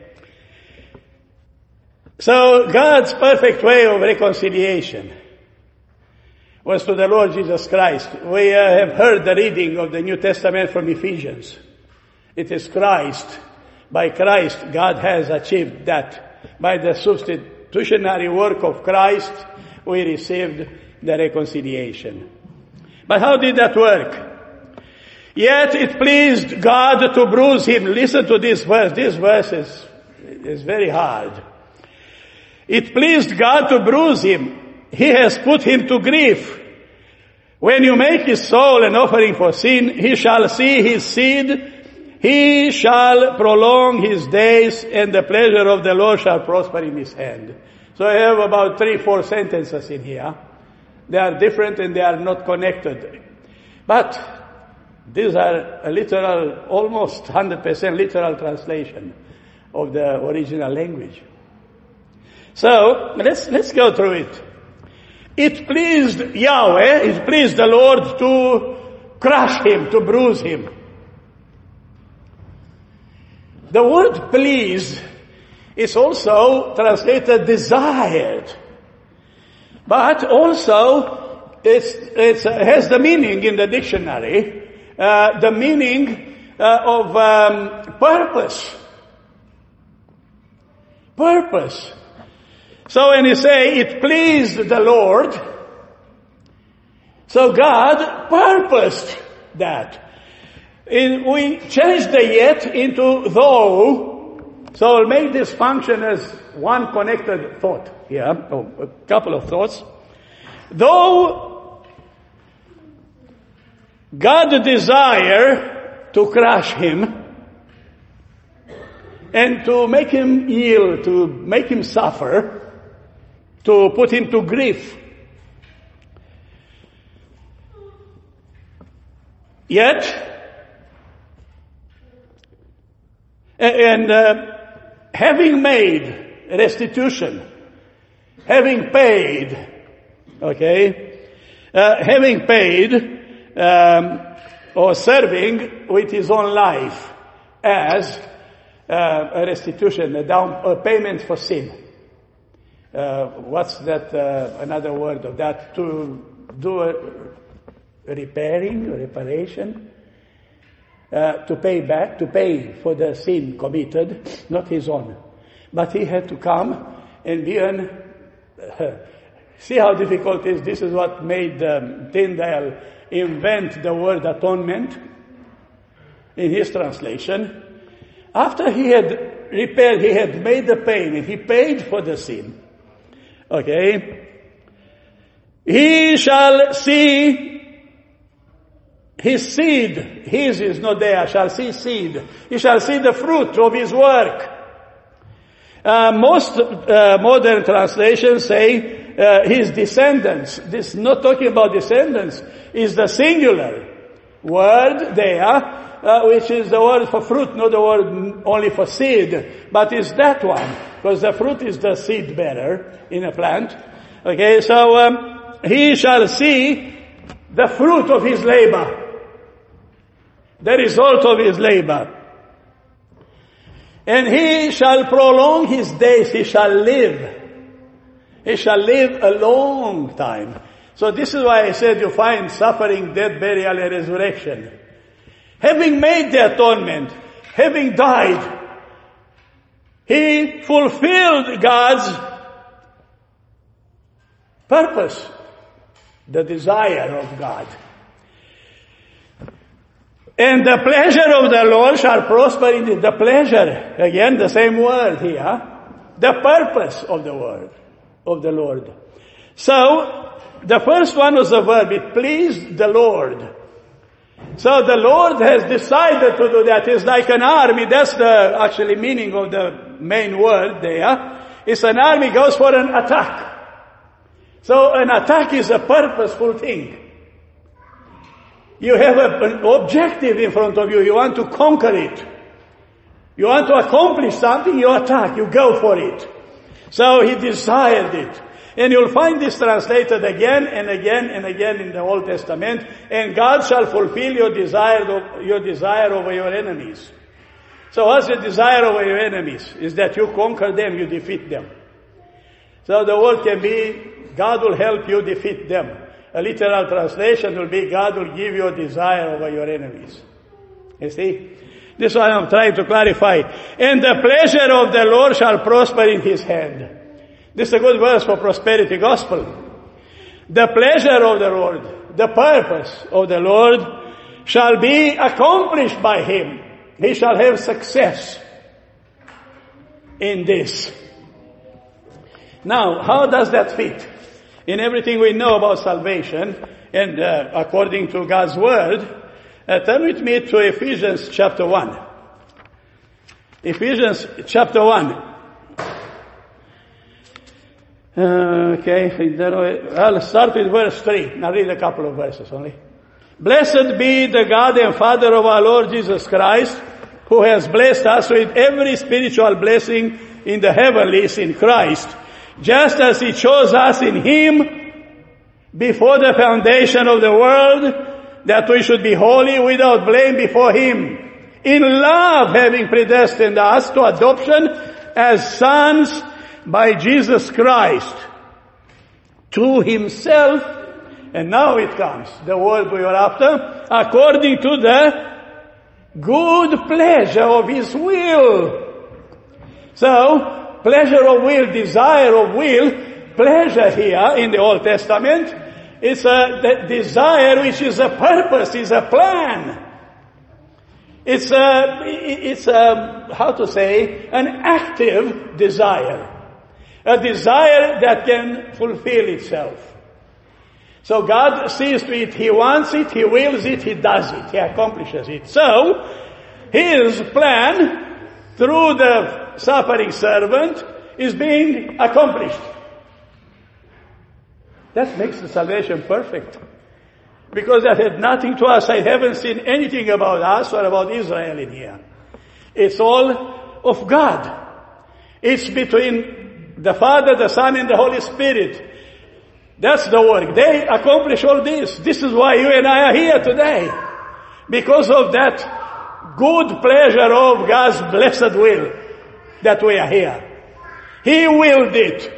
So God's perfect way of reconciliation was to the Lord Jesus Christ. We have heard the reading of the New Testament from Ephesians. It is Christ. By Christ, God has achieved that. By the substitutionary work of Christ, we received the reconciliation. But how did that work? Yet it pleased God to bruise him. Listen to this verse. This verse is very hard. It pleased God to bruise him. He has put him to grief. When you make his soul an offering for sin, he shall see his seed. He shall prolong his days, and the pleasure of the Lord shall prosper in his hand. So I have about 3-4 sentences in here. They are different and they are not connected. But these are a literal, almost 100% literal translation of the original language. So let's go through it. It pleased Yahweh, it pleased the Lord to crush him, to bruise him. The word pleased is also translated desired. But also it has the meaning in the dictionary, the meaning of purpose. Purpose. So when you say it pleased the Lord, so God purposed that. We changed the yet into though, so I'll make this function as one connected thought here, a couple of thoughts. Though God desire to crush him and to make him yield, to make him suffer, to put him to grief. Yet, having made restitution, having paid, having paid, or serving with his own life as a restitution, a payment for sin. What's that, another word of that? To do a reparation, to pay back, to pay for the sin committed, not his own. But he had to come and be see how difficult it is. This is what made Tyndale invent the word atonement in his translation. After he had repaired, he had made the payment, he paid for the sin. He shall see his seed. His is not there. Shall see seed. He shall see the fruit of his work. Most modern translations say his descendants. This is not talking about descendants. Is the singular word there, which is the word for fruit, not the word only for seed, but it's that one, because the fruit is the seed bearer in a plant. So he shall see the fruit of his labor, the result of his labor. And he shall prolong his days, he shall live. He shall live a long time. So this is why I said you find suffering, death, burial, and resurrection. Having made the atonement, having died, he fulfilled God's purpose, the desire of God. And the pleasure of the Lord shall prosper in it. The pleasure, again the same word here, the purpose of the word, of the Lord. So, the first one was a verb, it pleased the Lord. So the Lord has decided to do that. It's like an army, that's the actually meaning of the main word there. It's an army goes for an attack. So an attack is a purposeful thing. You have an objective in front of you. You want to conquer it. You want to accomplish something, you attack, you go for it. So he desired it. And you'll find this translated again and again and again in the Old Testament. And God shall fulfill your desire over your enemies. So what's the desire over your enemies? Is that you conquer them, you defeat them. So the word can be, God will help you defeat them. A literal translation will be, God will give you a desire over your enemies. You see? This is what I'm trying to clarify. And the pleasure of the Lord shall prosper in his hand. This is a good verse for prosperity gospel. The pleasure of the Lord, the purpose of the Lord shall be accomplished by him. He shall have success in this. Now, how does that fit in everything we know about salvation and according to God's Word? Turn with me to Ephesians chapter 1. Ephesians chapter 1. I'll start with verse 3. I'll read a couple of verses only. Blessed be the God and Father of our Lord Jesus Christ, who has blessed us with every spiritual blessing in the heavenlies in Christ, just as He chose us in Him before the foundation of the world, that we should be holy without blame before Him, in love having predestined us to adoption as sons by Jesus Christ to Himself. And now it comes, the word we are after, according to the good pleasure of His will. So, pleasure of will, desire of will, pleasure here in the Old Testament, it's a desire which is a purpose, is a plan. It's how to say, an active desire. A desire that can fulfill itself. So God sees to it, He wants it, He wills it, He does it, He accomplishes it. So, His plan, through the suffering servant, is being accomplished. That makes the salvation perfect. Because that had nothing to us. I haven't seen anything about us or about Israel in here. It's all of God. It's between the Father, the Son, and the Holy Spirit. That's the work. They accomplish all this. This is why you and I are here today. Because of that good pleasure of God's blessed will that we are here. He willed it.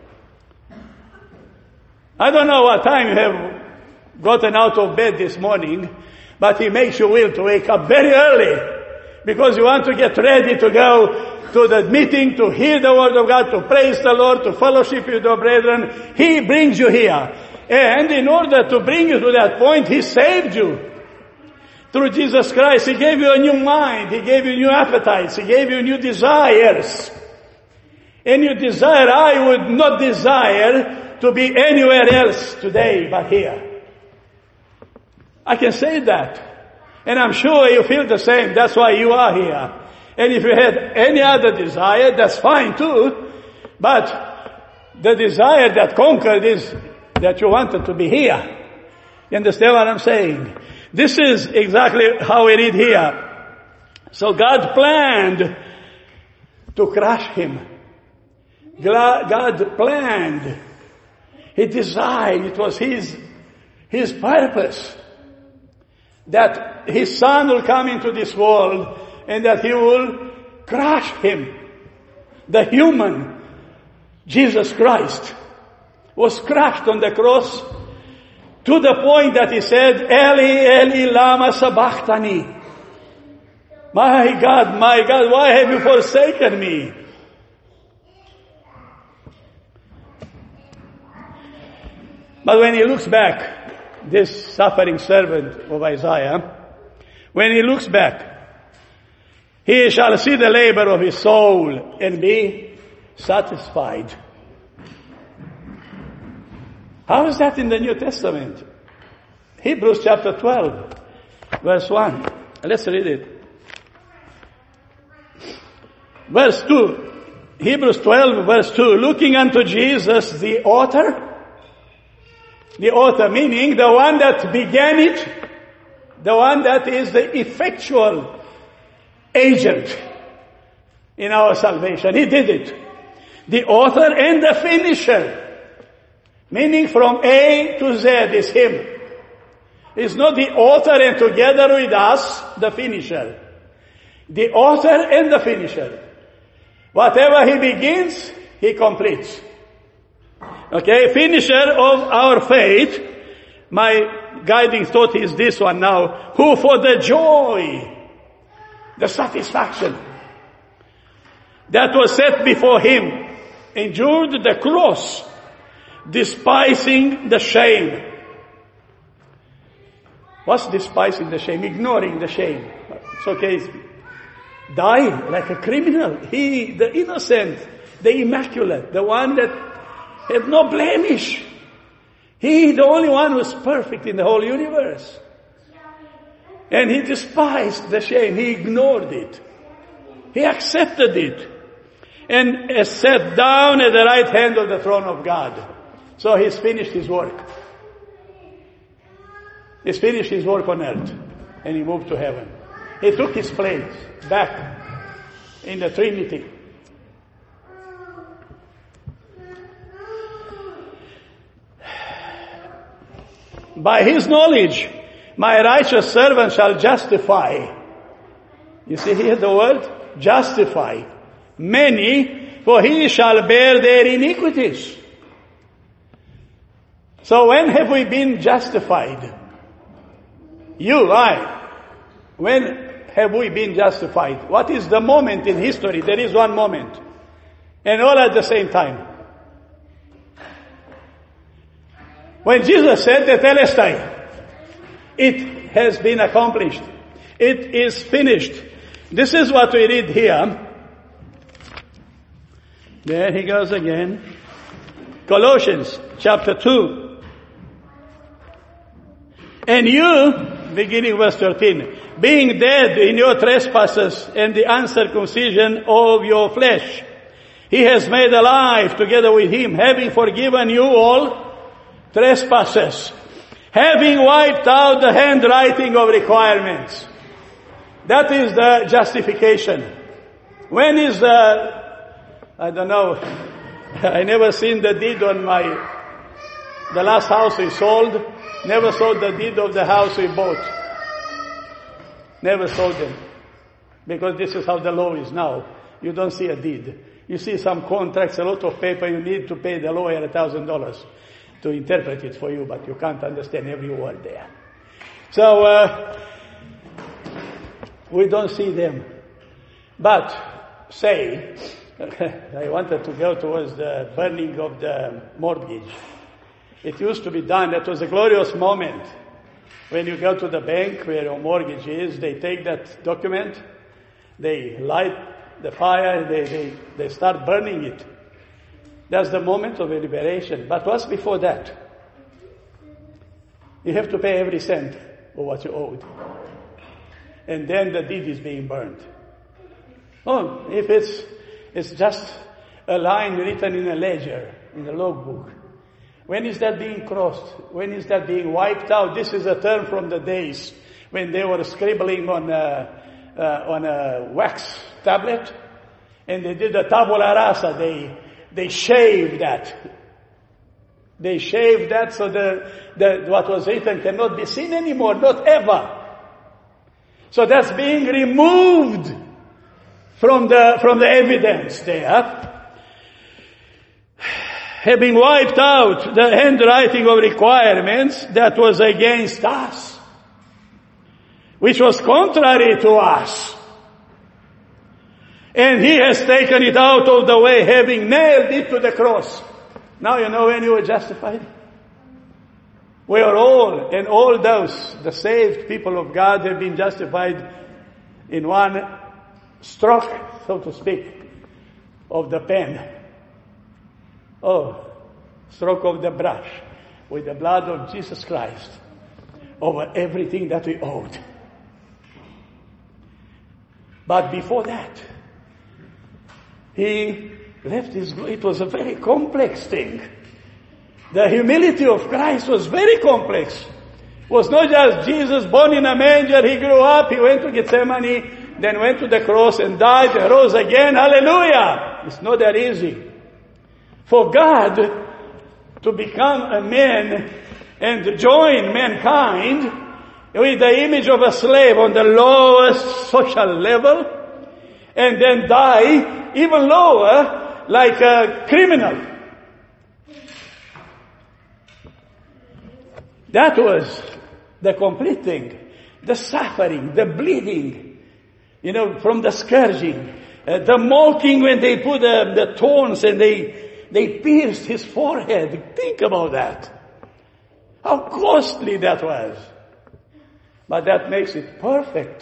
I don't know what time you have gotten out of bed this morning, but He makes you will to wake up very early because you want to get ready to go to the meeting, to hear the word of God, to praise the Lord, to fellowship with your brethren. He brings you here. And in order to bring you to that point, He saved you. Through Jesus Christ, He gave you a new mind. He gave you new appetites. He gave you new desires. And you desire, I would not desire to be anywhere else today but here. I can say that. And I'm sure you feel the same. That's why you are here. And if you had any other desire, that's fine too. But the desire that conquered is that you wanted to be here. You understand what I'm saying? This is exactly how we read here. So God planned to crush him. God planned. He designed. It was His purpose that His Son will come into this world and that He will crush him. The human, Jesus Christ, was crushed on the cross to the point that He said, Eli, Eli, lama sabachthani. My God, why have you forsaken me? But when he looks back, this suffering servant of Isaiah, when he looks back, he shall see the labor of his soul and be satisfied. How is that in the New Testament? Hebrews chapter 12, verse 1. Let's read it. Verse 2. Hebrews 12, verse 2. Looking unto Jesus, the author meaning the one that began it, the one that is the effectual agent in our salvation. He did it. The author and the finisher. Meaning from A to Z is Him. It's not the author and together with us, the finisher. The author and the finisher. Whatever He begins, He completes. Okay, finisher of our faith. My guiding thought is this one now. Who for the joy, the satisfaction that was set before Him, endured the cross, despising the shame. What's despising the shame? Ignoring the shame. It's okay. Die like a criminal. He, the innocent, the immaculate, the one that had no blemish. He, the only one who's perfect in the whole universe. And he despised the shame. He ignored it. He accepted it. And sat down at the right hand of the throne of God. So he's finished his work. He's finished his work on earth. And he moved to heaven. He took his place back in the Trinity. By his knowledge, my righteous servant shall justify. You see here the word? Justify. Many, for he shall bear their iniquities. So when have we been justified? You, I. When have we been justified? What is the moment in history? There is one moment. And all at the same time. When Jesus said the Telestai, it has been accomplished. It is finished. This is what we read here. There he goes again. Colossians chapter 2. And you, beginning verse 13, being dead in your trespasses and the uncircumcision of your flesh, he has made alive together with him, having forgiven you all trespasses, having wiped out the handwriting of requirements. That is the justification. When is I don't know, I never seen the deed on the last house we sold, never saw the deed of the house we bought. Never saw them. Because this is how the law is now. You don't see a deed. You see some contracts, a lot of paper, you need to pay the lawyer $1,000 to interpret it for you, but you can't understand every word there. So, we don't see them. But, say, I wanted to go towards the burning of the mortgage. It used to be done. That was a glorious moment. When you go to the bank where your mortgage is, they take that document, they light the fire, they start burning it. That's the moment of liberation. But what's before that? You have to pay every cent of what you owed. And then the deed is being burned. Oh, if it's just a line written in a ledger, in a logbook. When is that being crossed? When is that being wiped out? This is a term from the days when they were scribbling on a wax tablet, and they did a tabula rasa. They shaved that. They shaved that so the what was written cannot be seen anymore, not ever. So that's being removed from the evidence there. Having wiped out the handwriting of requirements that was against us, which was contrary to us. And he has taken it out of the way, having nailed it to the cross. Now you know when you were justified? We are all, and all those, the saved people of God have been justified in one stroke, so to speak, of the pen. Oh, stroke of the brush with the blood of Jesus Christ over everything that we owed. But before that, he left his glory. It was a very complex thing. The humility of Christ was very complex. It was not just Jesus born in a manger, he grew up, he went to Gethsemane, then went to the cross and died and rose again. Hallelujah! It's not that easy. For God to become a man and join mankind with the image of a slave on the lowest social level, and then die even lower like a criminal. That was the complete thing. The suffering, the bleeding, from the scourging, the mocking when they put the thorns and they pierced his forehead. Think about that. How costly that was. But that makes it perfect.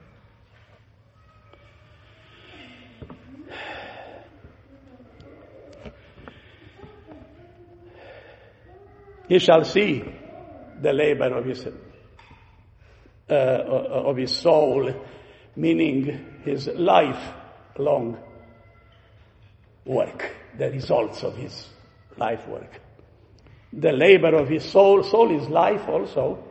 He shall see the labor of his soul, meaning his lifelong work, the results of his life work. The labor of his soul is life also.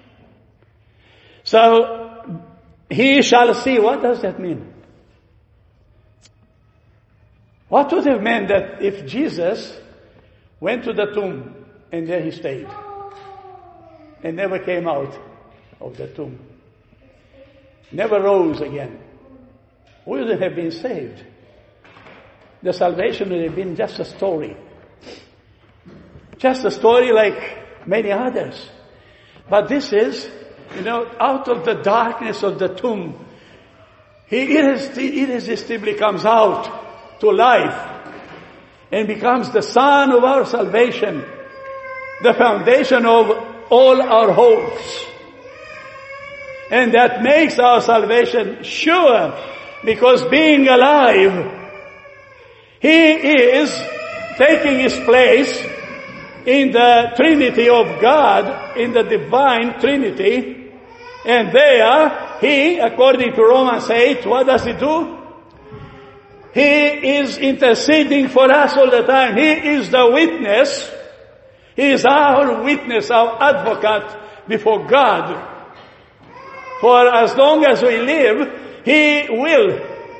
So, he shall see. What does that mean? What would have meant that if Jesus went to the tomb and there he stayed and never came out of the tomb, never rose again, would have been saved? The salvation would have been just a story. Just a story like many others. But this is, out of the darkness of the tomb, he irresistibly comes out to life and becomes the Son of our salvation, the foundation of all our hopes. And that makes our salvation sure, because being alive, he is taking his place in the Trinity of God, in the divine Trinity. And there, he, according to Romans 8, what does he do? He is interceding for us all the time. He is the witness. He is our witness, our advocate before God. For as long as we live, he will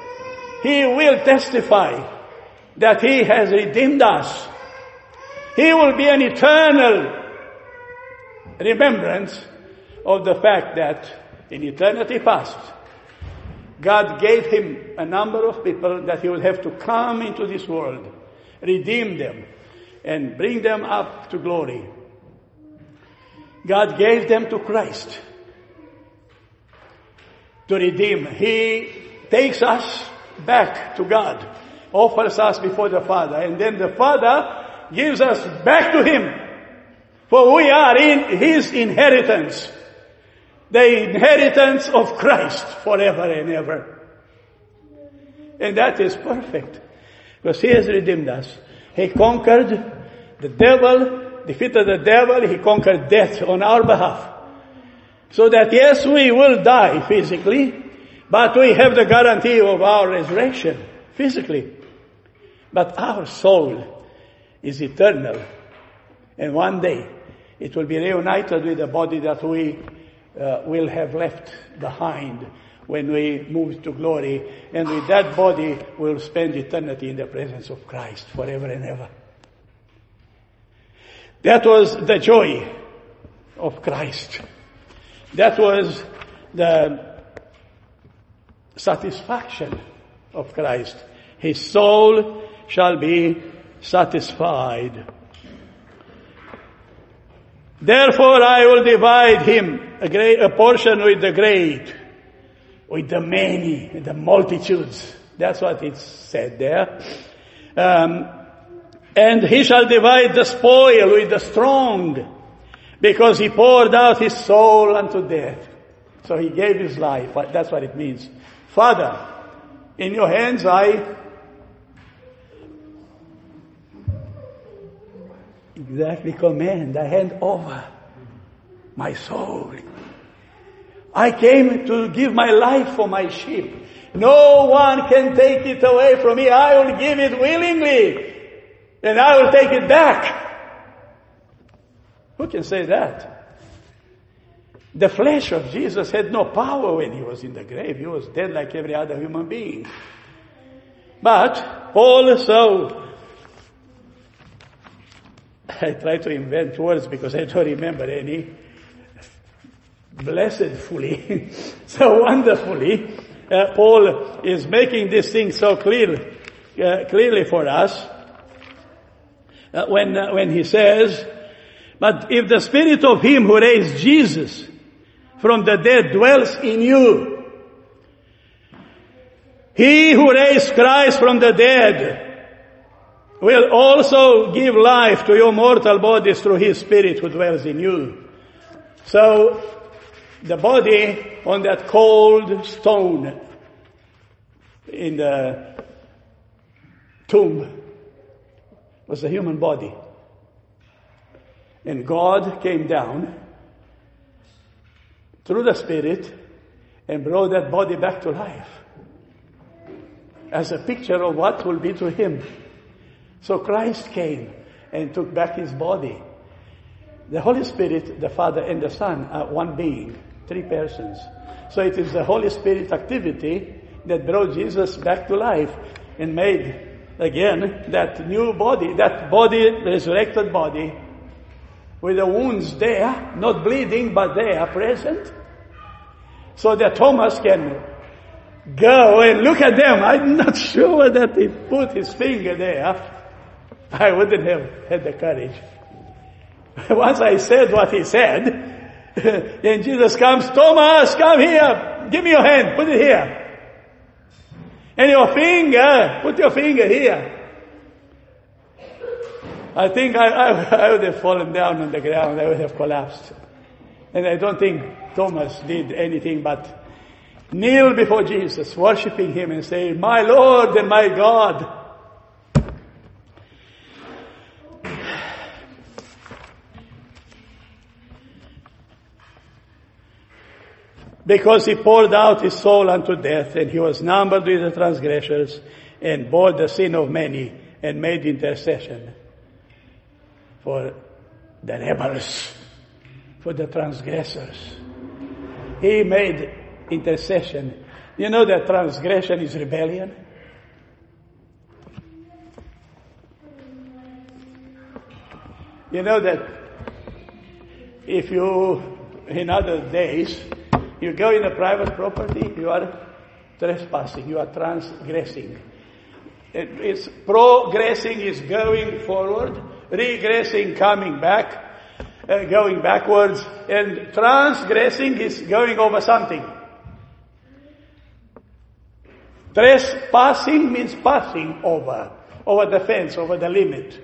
testify that he has redeemed us. He will be an eternal remembrance of the fact that in eternity past, God gave him a number of people that he would have to come into this world, redeem them, and bring them up to glory. God gave them to Christ to redeem. He takes us back to God, offers us before the Father, and then the Father gives us back to him. For we are in his inheritance, the inheritance of Christ forever and ever. And that is perfect, because he has redeemed us. He conquered the devil, defeated the devil, he conquered death on our behalf. So that yes, we will die physically, but we have the guarantee of our resurrection physically. But our soul is eternal. And one day it will be reunited with the body that we will have left behind when we move to glory. And with that body we'll spend eternity in the presence of Christ forever and ever. That was the joy of Christ. That was the satisfaction of Christ. His soul shall be satisfied. Therefore I will divide him a portion with the great, with the many, the multitudes. That's what it said there. And he shall divide the spoil with the strong, because he poured out his soul unto death. So he gave his life. That's what it means. Father, in your hands I command, I hand over my soul. I came to give my life for my sheep. No one can take it away from me. I will give it willingly, and I will take it back. Who can say that? The flesh of Jesus had no power when he was in the grave. He was dead like every other human being. But Paul, I try to invent words because I don't remember any. Blessedly, so wonderfully, Paul is making this thing so clearly for us when he says, but if the spirit of him who raised Jesus from the dead dwells in you, he who raised Christ from the dead will also give life to your mortal bodies through his spirit who dwells in you. So, the body on that cold stone in the tomb was a human body. And God came down through the Spirit and brought that body back to life as a picture of what will be to him. So Christ came and took back his body. The Holy Spirit, the Father and the Son are one being, three persons. So it is the Holy Spirit activity that brought Jesus back to life and made again that new body, that body, resurrected body, with the wounds there, not bleeding, but they are present. So that Thomas can go and look at them. I'm not sure that he put his finger there. I wouldn't have had the courage. Once I said what he said, and Jesus comes, Thomas, come here. Give me your hand. Put it here. And your finger, put your finger here. I think I would have fallen down on the ground. I would have collapsed. And I don't think Thomas did anything but kneel before Jesus, worshiping him and saying, my Lord and my God. Because he poured out his soul unto death, and he was numbered with the transgressors, and bore the sin of many, and made intercession for the rebels, for the transgressors. He made intercession. You know that transgression is rebellion? You know that if you, in other days, you go in a private property, you are trespassing, you are transgressing. It's progressing is going forward, regressing coming back, going backwards, and transgressing is going over something. Trespassing means passing over the fence, over the limit.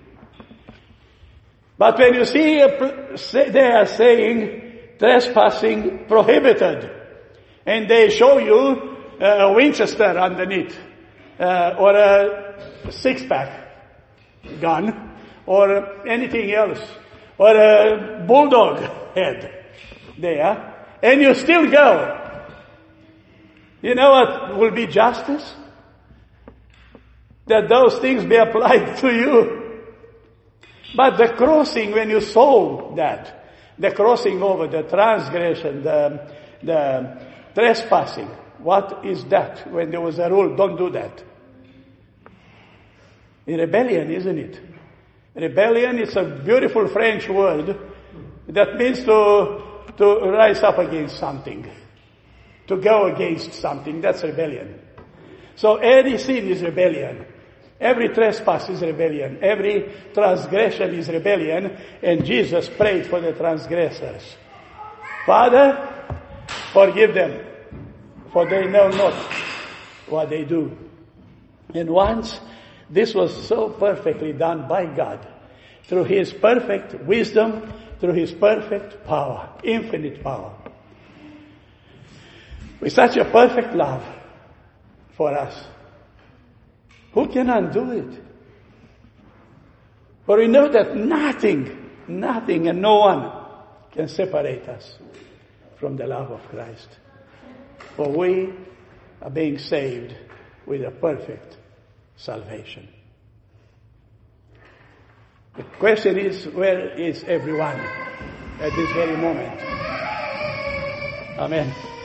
But when you see they are saying trespassing prohibited, and they show you a Winchester underneath, or a six-pack gun, or anything else, or a bulldog head there, and you still go. You know what will be justice? That those things be applied to you. But the crossing, when you saw that, the crossing over, the transgression, the trespassing, what is that? When there was a rule, don't do that. Rebellion, isn't it? Rebellion is a beautiful French word that means to rise up against something, to go against something. That's rebellion. So any sin is rebellion. Every trespass is rebellion. Every transgression is rebellion. And Jesus prayed for the transgressors. Father, forgive them, for they know not what they do. And once, this was so perfectly done by God, through his perfect wisdom, through his perfect power, infinite power. With such a perfect love for us, who can undo it? For we know that nothing and no one can separate us from the love of Christ. For we are being saved with a perfect salvation. The question is, where is everyone at this very moment? Amen.